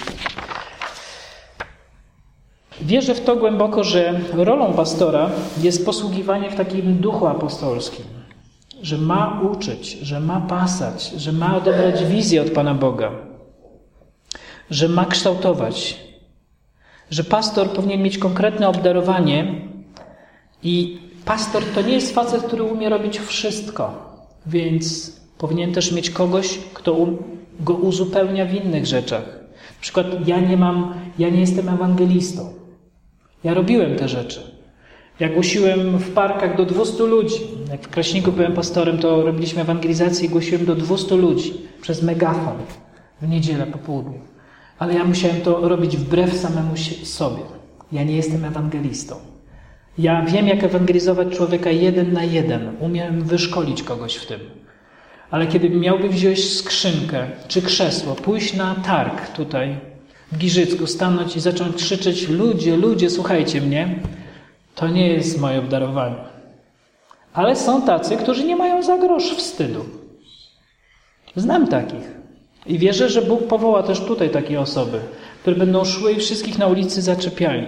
Wierzę w to głęboko, że rolą pastora jest posługiwanie w takim duchu apostolskim. Że ma uczyć, że ma pasać, że ma odebrać wizję od Pana Boga. Że ma kształtować. Że pastor powinien mieć konkretne obdarowanie i pastor to nie jest facet, który umie robić wszystko, więc powinien też mieć kogoś, kto um, go uzupełnia w innych rzeczach. Na przykład ja nie mam, ja nie jestem ewangelistą. Ja robiłem te rzeczy. Ja głosiłem w parkach do dwustu ludzi. Jak w Kraśniku byłem pastorem, to robiliśmy ewangelizację i głosiłem do dwustu ludzi przez megafon w niedzielę po południu. Ale ja musiałem to robić wbrew samemu sobie. Ja nie jestem ewangelistą. Ja wiem, jak ewangelizować człowieka jeden na jeden. Umiem wyszkolić kogoś w tym. Ale kiedy miałbym wziąć skrzynkę czy krzesło, pójść na targ tutaj w Giżycku, stanąć i zacząć krzyczeć ludzie, ludzie, słuchajcie mnie, to nie jest moje obdarowanie. Ale są tacy, którzy nie mają za grosz wstydu. Znam takich. I wierzę, że Bóg powoła też tutaj takie osoby, które będą szły i wszystkich na ulicy zaczepiali.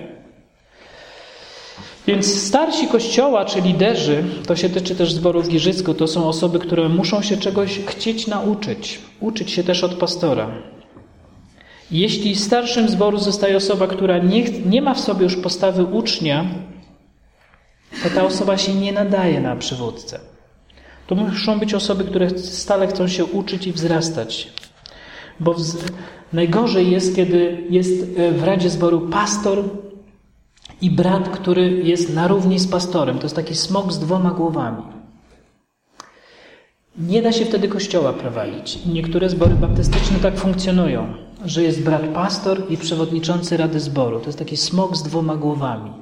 Więc starsi Kościoła, czy liderzy, to się tyczy też zboru w Giżycku, to są osoby, które muszą się czegoś chcieć nauczyć. Uczyć się też od pastora. Jeśli starszym zboru zostaje osoba, która nie, nie ma w sobie już postawy ucznia, to ta osoba się nie nadaje na przywódcę. To muszą być osoby, które stale chcą się uczyć i wzrastać. Bo w, najgorzej jest, kiedy jest w Radzie Zboru pastor i brat, który jest na równi z pastorem. To jest taki smok z dwoma głowami. Nie da się wtedy kościoła prowadzić. Niektóre zbory baptystyczne tak funkcjonują, że jest brat pastor i przewodniczący Rady Zboru. To jest taki smok z dwoma głowami.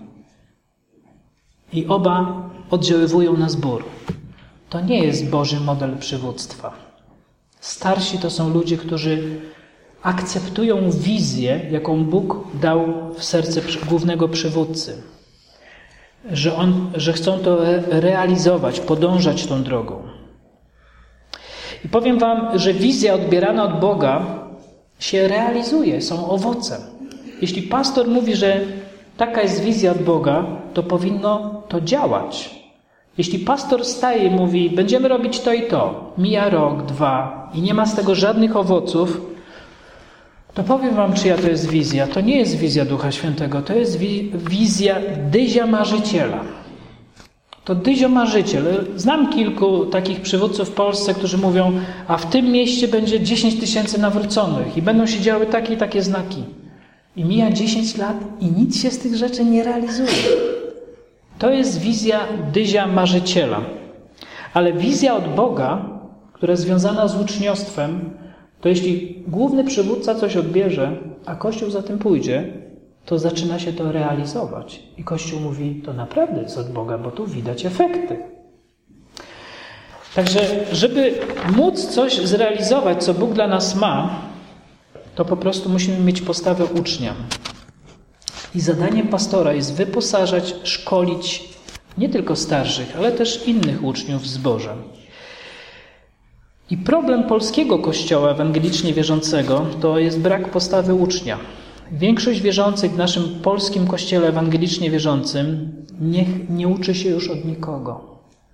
I oba oddziaływują na zbór. To nie jest Boży model przywództwa. Starsi to są ludzie, którzy akceptują wizję, jaką Bóg dał w serce głównego przywódcy. Że, on, że chcą to realizować, podążać tą drogą. I powiem wam, że wizja odbierana od Boga się realizuje, są owocem. Jeśli pastor mówi, że taka jest wizja od Boga, to powinno to działać. Jeśli pastor staje i mówi, będziemy robić to i to, mija rok, dwa i nie ma z tego żadnych owoców, to powiem wam, czyja to jest wizja. To nie jest wizja Ducha Świętego, to jest wi- wizja Dyzia Marzyciela. To Dyzio Marzyciel. Znam kilku takich przywódców w Polsce, którzy mówią, a w tym mieście będzie dziesięć tysięcy nawróconych i będą się działy takie i takie znaki. I mija dziesięć lat i nic się z tych rzeczy nie realizuje. To jest wizja Dyzia Marzyciela. Ale wizja od Boga, która jest związana z uczniostwem, to jeśli główny przywódca coś odbierze, a Kościół za tym pójdzie, to zaczyna się to realizować. I Kościół mówi, to naprawdę jest od Boga, bo tu widać efekty. Także, żeby móc coś zrealizować, co Bóg dla nas ma, to po prostu musimy mieć postawę ucznia. I zadaniem pastora jest wyposażać, szkolić nie tylko starszych, ale też innych uczniów w zborze. I problem polskiego kościoła ewangelicznie wierzącego to jest brak postawy ucznia. Większość wierzących w naszym polskim kościele ewangelicznie wierzącym niech nie uczy się już od nikogo.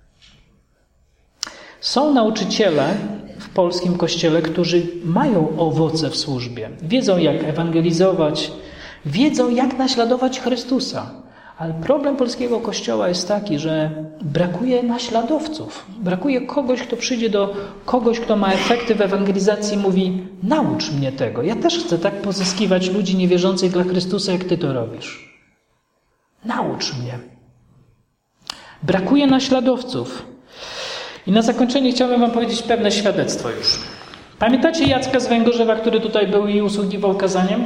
Są nauczyciele w polskim kościele, którzy mają owoce w służbie. Wiedzą, jak ewangelizować, wiedzą, jak naśladować Chrystusa. Ale problem polskiego kościoła jest taki, że brakuje naśladowców. Brakuje kogoś, kto przyjdzie do kogoś, kto ma efekty w ewangelizacji i mówi: naucz mnie tego. Ja też chcę tak pozyskiwać ludzi niewierzących dla Chrystusa, jak ty to robisz. Naucz mnie. Brakuje naśladowców. I na zakończenie chciałbym wam powiedzieć pewne świadectwo już. Pamiętacie Jacka z Węgorzewa, który tutaj był i usługiwał kazaniem?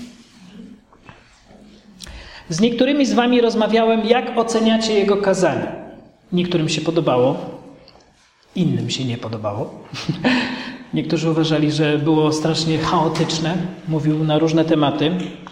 Z niektórymi z wami rozmawiałem, jak oceniacie jego kazanie. Niektórym się podobało, innym się nie podobało. Niektórzy uważali, że było strasznie chaotyczne. Mówił na różne tematy.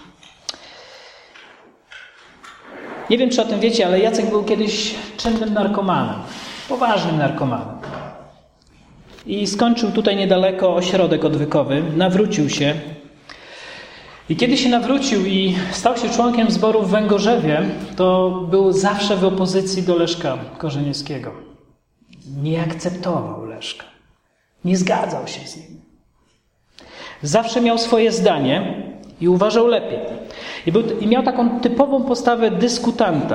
Nie wiem, czy o tym wiecie, ale Jacek był kiedyś czynnym narkomanem. Poważnym narkomanem. I skończył tutaj niedaleko ośrodek odwykowy. Nawrócił się. I kiedy się nawrócił i stał się członkiem zboru w Węgorzewie, to był zawsze w opozycji do Leszka Korzeniewskiego. Nie akceptował Leszka. Nie zgadzał się z nim. Zawsze miał swoje zdanie i uważał lepiej. I, był, i miał taką typową postawę dyskutanta.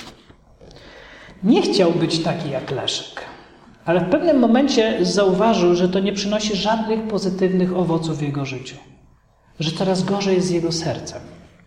Nie chciał być taki jak Leszek, ale w pewnym momencie zauważył, że to nie przynosi żadnych pozytywnych owoców w jego życiu. Że coraz gorzej jest z jego sercem.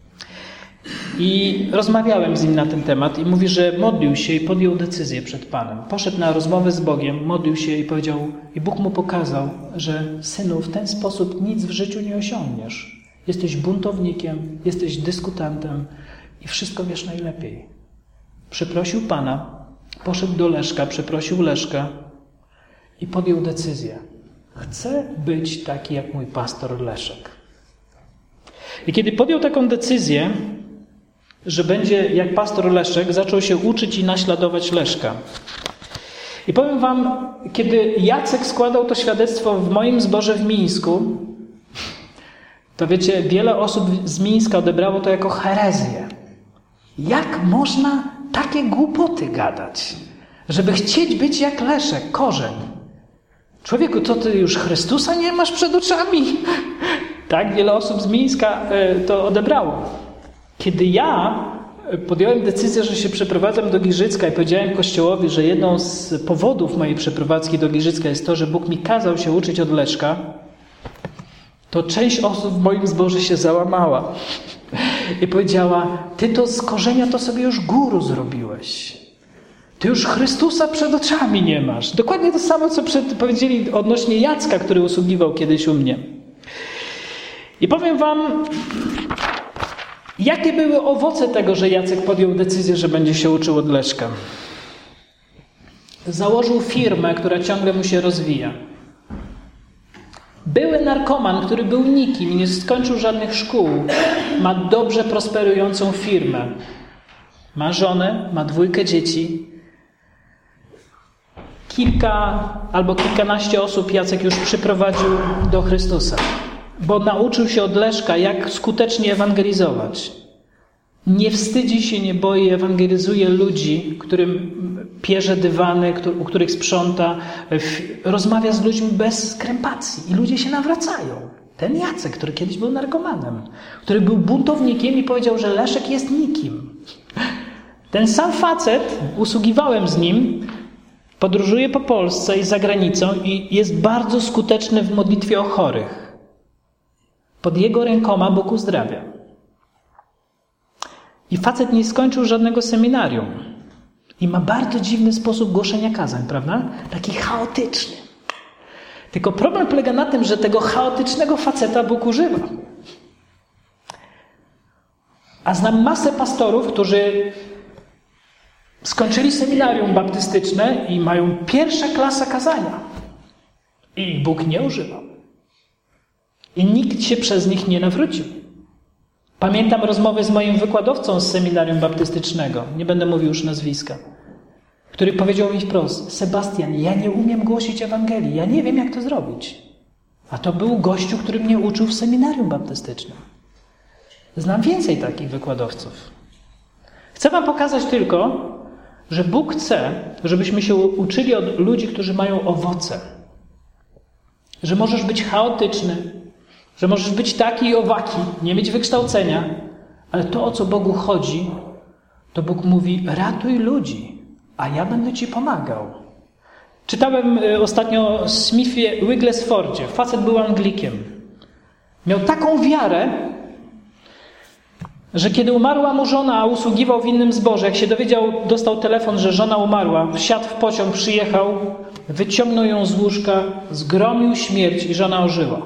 I rozmawiałem z nim na ten temat i mówi, że modlił się i podjął decyzję przed Panem. Poszedł na rozmowę z Bogiem, modlił się i powiedział, i Bóg mu pokazał, że synu, w ten sposób nic w życiu nie osiągniesz. Jesteś buntownikiem, jesteś dyskutantem i wszystko wiesz najlepiej. Przeprosił Pana, poszedł do Leszka, przeprosił Leszka i podjął decyzję. Chcę być taki jak mój pastor Leszek. I kiedy podjął taką decyzję, że będzie jak pastor Leszek, zaczął się uczyć i naśladować Leszka. I powiem wam, kiedy Jacek składał to świadectwo w moim zborze w Mińsku, to wiecie, wiele osób z Mińska odebrało to jako herezję. Jak można takie głupoty gadać, żeby chcieć być jak Leszek, korzeń? Człowieku, to ty już Chrystusa nie masz przed oczami? Tak, wiele osób z Mińska to odebrało. Kiedy ja podjąłem decyzję, że się przeprowadzam do Giżycka i powiedziałem Kościołowi, że jedną z powodów mojej przeprowadzki do Giżycka jest to, że Bóg mi kazał się uczyć od Leszka, to część osób w moim zborze się załamała i powiedziała, ty to z korzenia to sobie już guru zrobiłeś. Ty już Chrystusa przed oczami nie masz. Dokładnie to samo, co przed, powiedzieli odnośnie Jacka, który usługiwał kiedyś u mnie. I powiem wam, jakie były owoce tego, że Jacek podjął decyzję, że będzie się uczył od Leszka. Założył firmę, która ciągle mu się rozwija. Były narkoman, który był nikim i nie skończył żadnych szkół, ma dobrze prosperującą firmę. Ma żonę, ma dwójkę dzieci. Kilka albo kilkanaście osób Jacek już przyprowadził do Chrystusa, bo nauczył się od Leszka, jak skutecznie ewangelizować. Nie wstydzi się, nie boi, ewangelizuje ludzi, którym pierze dywany, u których sprząta, rozmawia z ludźmi bez skrępacji i ludzie się nawracają. Ten Jacek, który kiedyś był narkomanem, który był buntownikiem i powiedział, że Leszek jest nikim. Ten sam facet, usługiwałem z nim, podróżuje po Polsce i za granicą i jest bardzo skuteczny w modlitwie o chorych. Pod jego rękoma Bóg uzdrawia. I facet nie skończył żadnego seminarium. I ma bardzo dziwny sposób głoszenia kazań, prawda? Taki chaotyczny. Tylko problem polega na tym, że tego chaotycznego faceta Bóg używa. A znam masę pastorów, którzy skończyli seminarium baptystyczne i mają pierwsza klasa kazania. I Bóg nie używał. I nikt się przez nich nie nawrócił. Pamiętam rozmowę z moim wykładowcą z seminarium baptystycznego, nie będę mówił już nazwiska, który powiedział mi wprost, Sebastian, ja nie umiem głosić Ewangelii, ja nie wiem, jak to zrobić. A to był gościu, który mnie uczył w seminarium baptystycznym. Znam więcej takich wykładowców. Chcę wam pokazać tylko, że Bóg chce, żebyśmy się uczyli od ludzi, którzy mają owoce. Że możesz być chaotyczny, że możesz być taki i owaki, nie mieć wykształcenia, ale to, o co Bogu chodzi, to Bóg mówi: ratuj ludzi, a ja będę ci pomagał. Czytałem ostatnio o Smithie Wigglesfordzie. Facet był Anglikiem. Miał taką wiarę, że kiedy umarła mu żona, a usługiwał w innym zborze, jak się dowiedział, dostał telefon, że żona umarła, wsiadł w pociąg, przyjechał, wyciągnął ją z łóżka, zgromił śmierć i żona ożyła.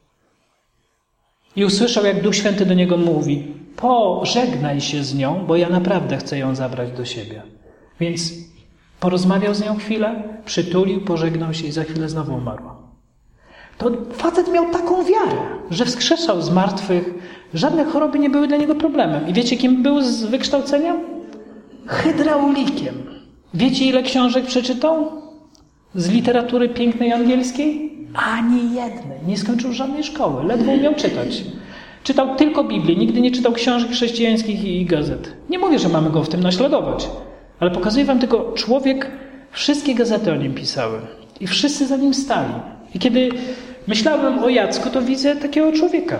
I usłyszał, jak Duch Święty do niego mówi: pożegnaj się z nią, bo ja naprawdę chcę ją zabrać do siebie. Więc porozmawiał z nią chwilę, przytulił, pożegnał się i za chwilę znowu umarła. To facet miał taką wiarę, że wskrzeszał z martwych, żadne choroby nie były dla niego problemem. I wiecie, kim był z wykształcenia? Hydraulikiem. Wiecie, ile książek przeczytał? Z literatury pięknej angielskiej? Ani jednej. Nie skończył żadnej szkoły. Ledwo umiał czytać. Czytał tylko Biblię. Nigdy nie czytał książek chrześcijańskich i gazet. Nie mówię, że mamy go w tym naśladować. Ale pokazuję wam tylko, człowiek, wszystkie gazety o nim pisały. I wszyscy za nim stali. I kiedy myślałem o Jacku, to widzę takiego człowieka.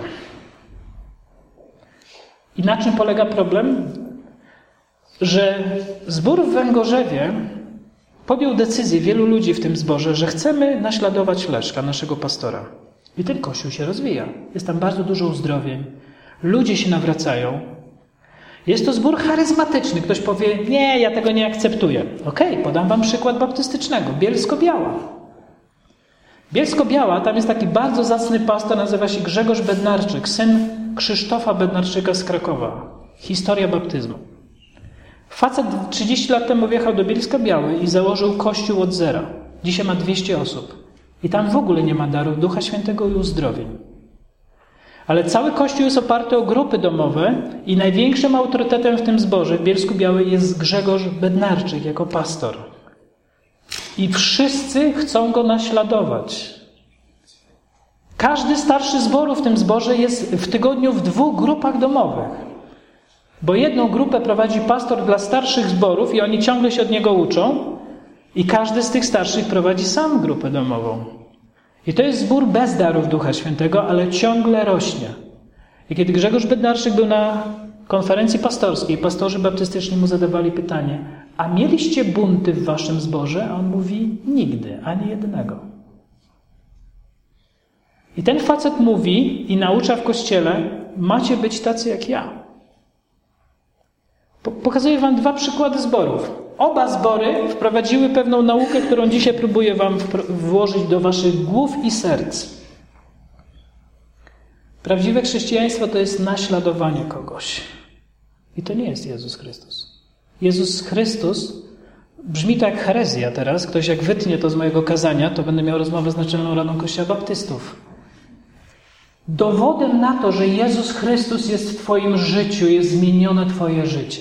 I na czym polega problem? Że zbór w Węgorzewie podjął decyzję, wielu ludzi w tym zborze, że chcemy naśladować Leszka, naszego pastora. I ten kościół się rozwija. Jest tam bardzo dużo uzdrowień. Ludzie się nawracają. Jest to zbór charyzmatyczny. Ktoś powie: nie, ja tego nie akceptuję. Okej, okay, podam wam przykład baptystycznego. Bielsko-Biała. Bielsko-Biała, tam jest taki bardzo zacny pastor, nazywa się Grzegorz Bednarczyk, syn Krzysztofa Bednarczyka z Krakowa. Historia baptyzmu. Facet trzydzieści lat temu wjechał do Bielska-Białej i założył kościół od zera. Dzisiaj ma dwieście osób. I tam w ogóle nie ma darów Ducha Świętego i uzdrowień. Ale cały kościół jest oparty o grupy domowe i największym autorytetem w tym zborze w Bielsku-Białej jest Grzegorz Bednarczyk jako pastor. I wszyscy chcą go naśladować. Każdy starszy zboru w tym zborze jest w tygodniu w dwóch grupach domowych. Bo jedną grupę prowadzi pastor dla starszych zborów i oni ciągle się od niego uczą. I każdy z tych starszych prowadzi sam grupę domową. I to jest zbór bez darów Ducha Świętego, ale ciągle rośnie. I kiedy Grzegorz Bednarczyk był na konferencji pastorskiej, pastorzy baptystyczni mu zadawali pytanie: a mieliście bunty w waszym zborze? A on mówi: nigdy, ani jednego. I ten facet mówi i naucza w kościele: macie być tacy jak ja. Pokazuję wam dwa przykłady zborów. Oba zbory wprowadziły pewną naukę, którą dzisiaj próbuję wam włożyć do waszych głów i serc. Prawdziwe chrześcijaństwo to jest naśladowanie kogoś. I to nie jest Jezus Chrystus. Jezus Chrystus brzmi to jak herezja teraz. Ktoś jak wytnie to z mojego kazania, to będę miał rozmowę z Naczelną Radą Kościoła Baptystów. Dowodem na to, że Jezus Chrystus jest w twoim życiu, jest zmienione twoje życie.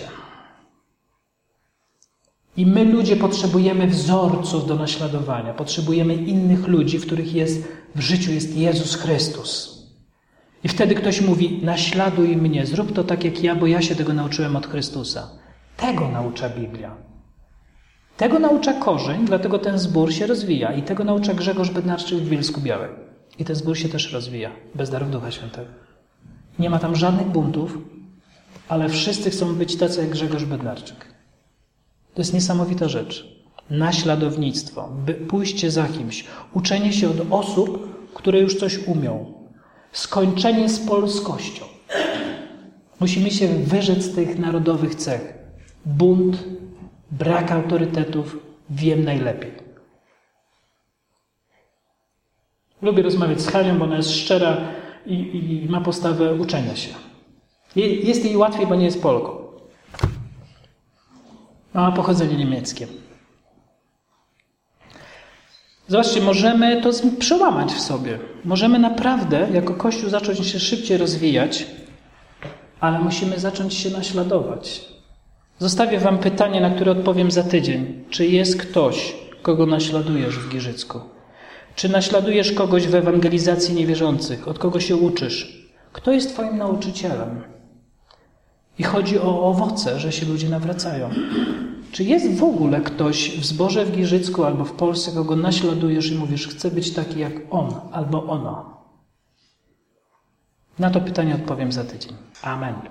I my, ludzie, potrzebujemy wzorców do naśladowania. Potrzebujemy innych ludzi, w których jest, w życiu jest Jezus Chrystus. I wtedy ktoś mówi: naśladuj mnie, zrób to tak jak ja, bo ja się tego nauczyłem od Chrystusa. Tego naucza Biblia. Tego naucza korzeń, dlatego ten zbór się rozwija. I tego naucza Grzegorz Bednarczyk w Bielsku-Białej. I ten zbór się też rozwija, bez darów Ducha Świętego. Nie ma tam żadnych buntów, ale wszyscy chcą być tacy jak Grzegorz Bednarczyk. To jest niesamowita rzecz. Naśladownictwo, by pójście za kimś, uczenie się od osób, które już coś umią. Skończenie z polskością. Musimy się wyrzec z tych narodowych cech. Bunt, brak autorytetów, wiem najlepiej. Lubię rozmawiać z Hanią, bo ona jest szczera i, i ma postawę uczenia się. Jest jej łatwiej, bo nie jest Polką. Ma pochodzenie niemieckie. Zobaczcie, możemy to przełamać w sobie. Możemy naprawdę jako Kościół zacząć się szybciej rozwijać, ale musimy zacząć się naśladować. Zostawię wam pytanie, na które odpowiem za tydzień. Czy jest ktoś, kogo naśladujesz w Giżycku? Czy naśladujesz kogoś w ewangelizacji niewierzących? Od kogo się uczysz? Kto jest twoim nauczycielem? I chodzi o owoce, że się ludzie nawracają. Czy jest w ogóle ktoś w zborze w Giżycku albo w Polsce, kogo naśladujesz i mówisz, chcę być taki jak on albo ono? Na to pytanie odpowiem za tydzień. Amen.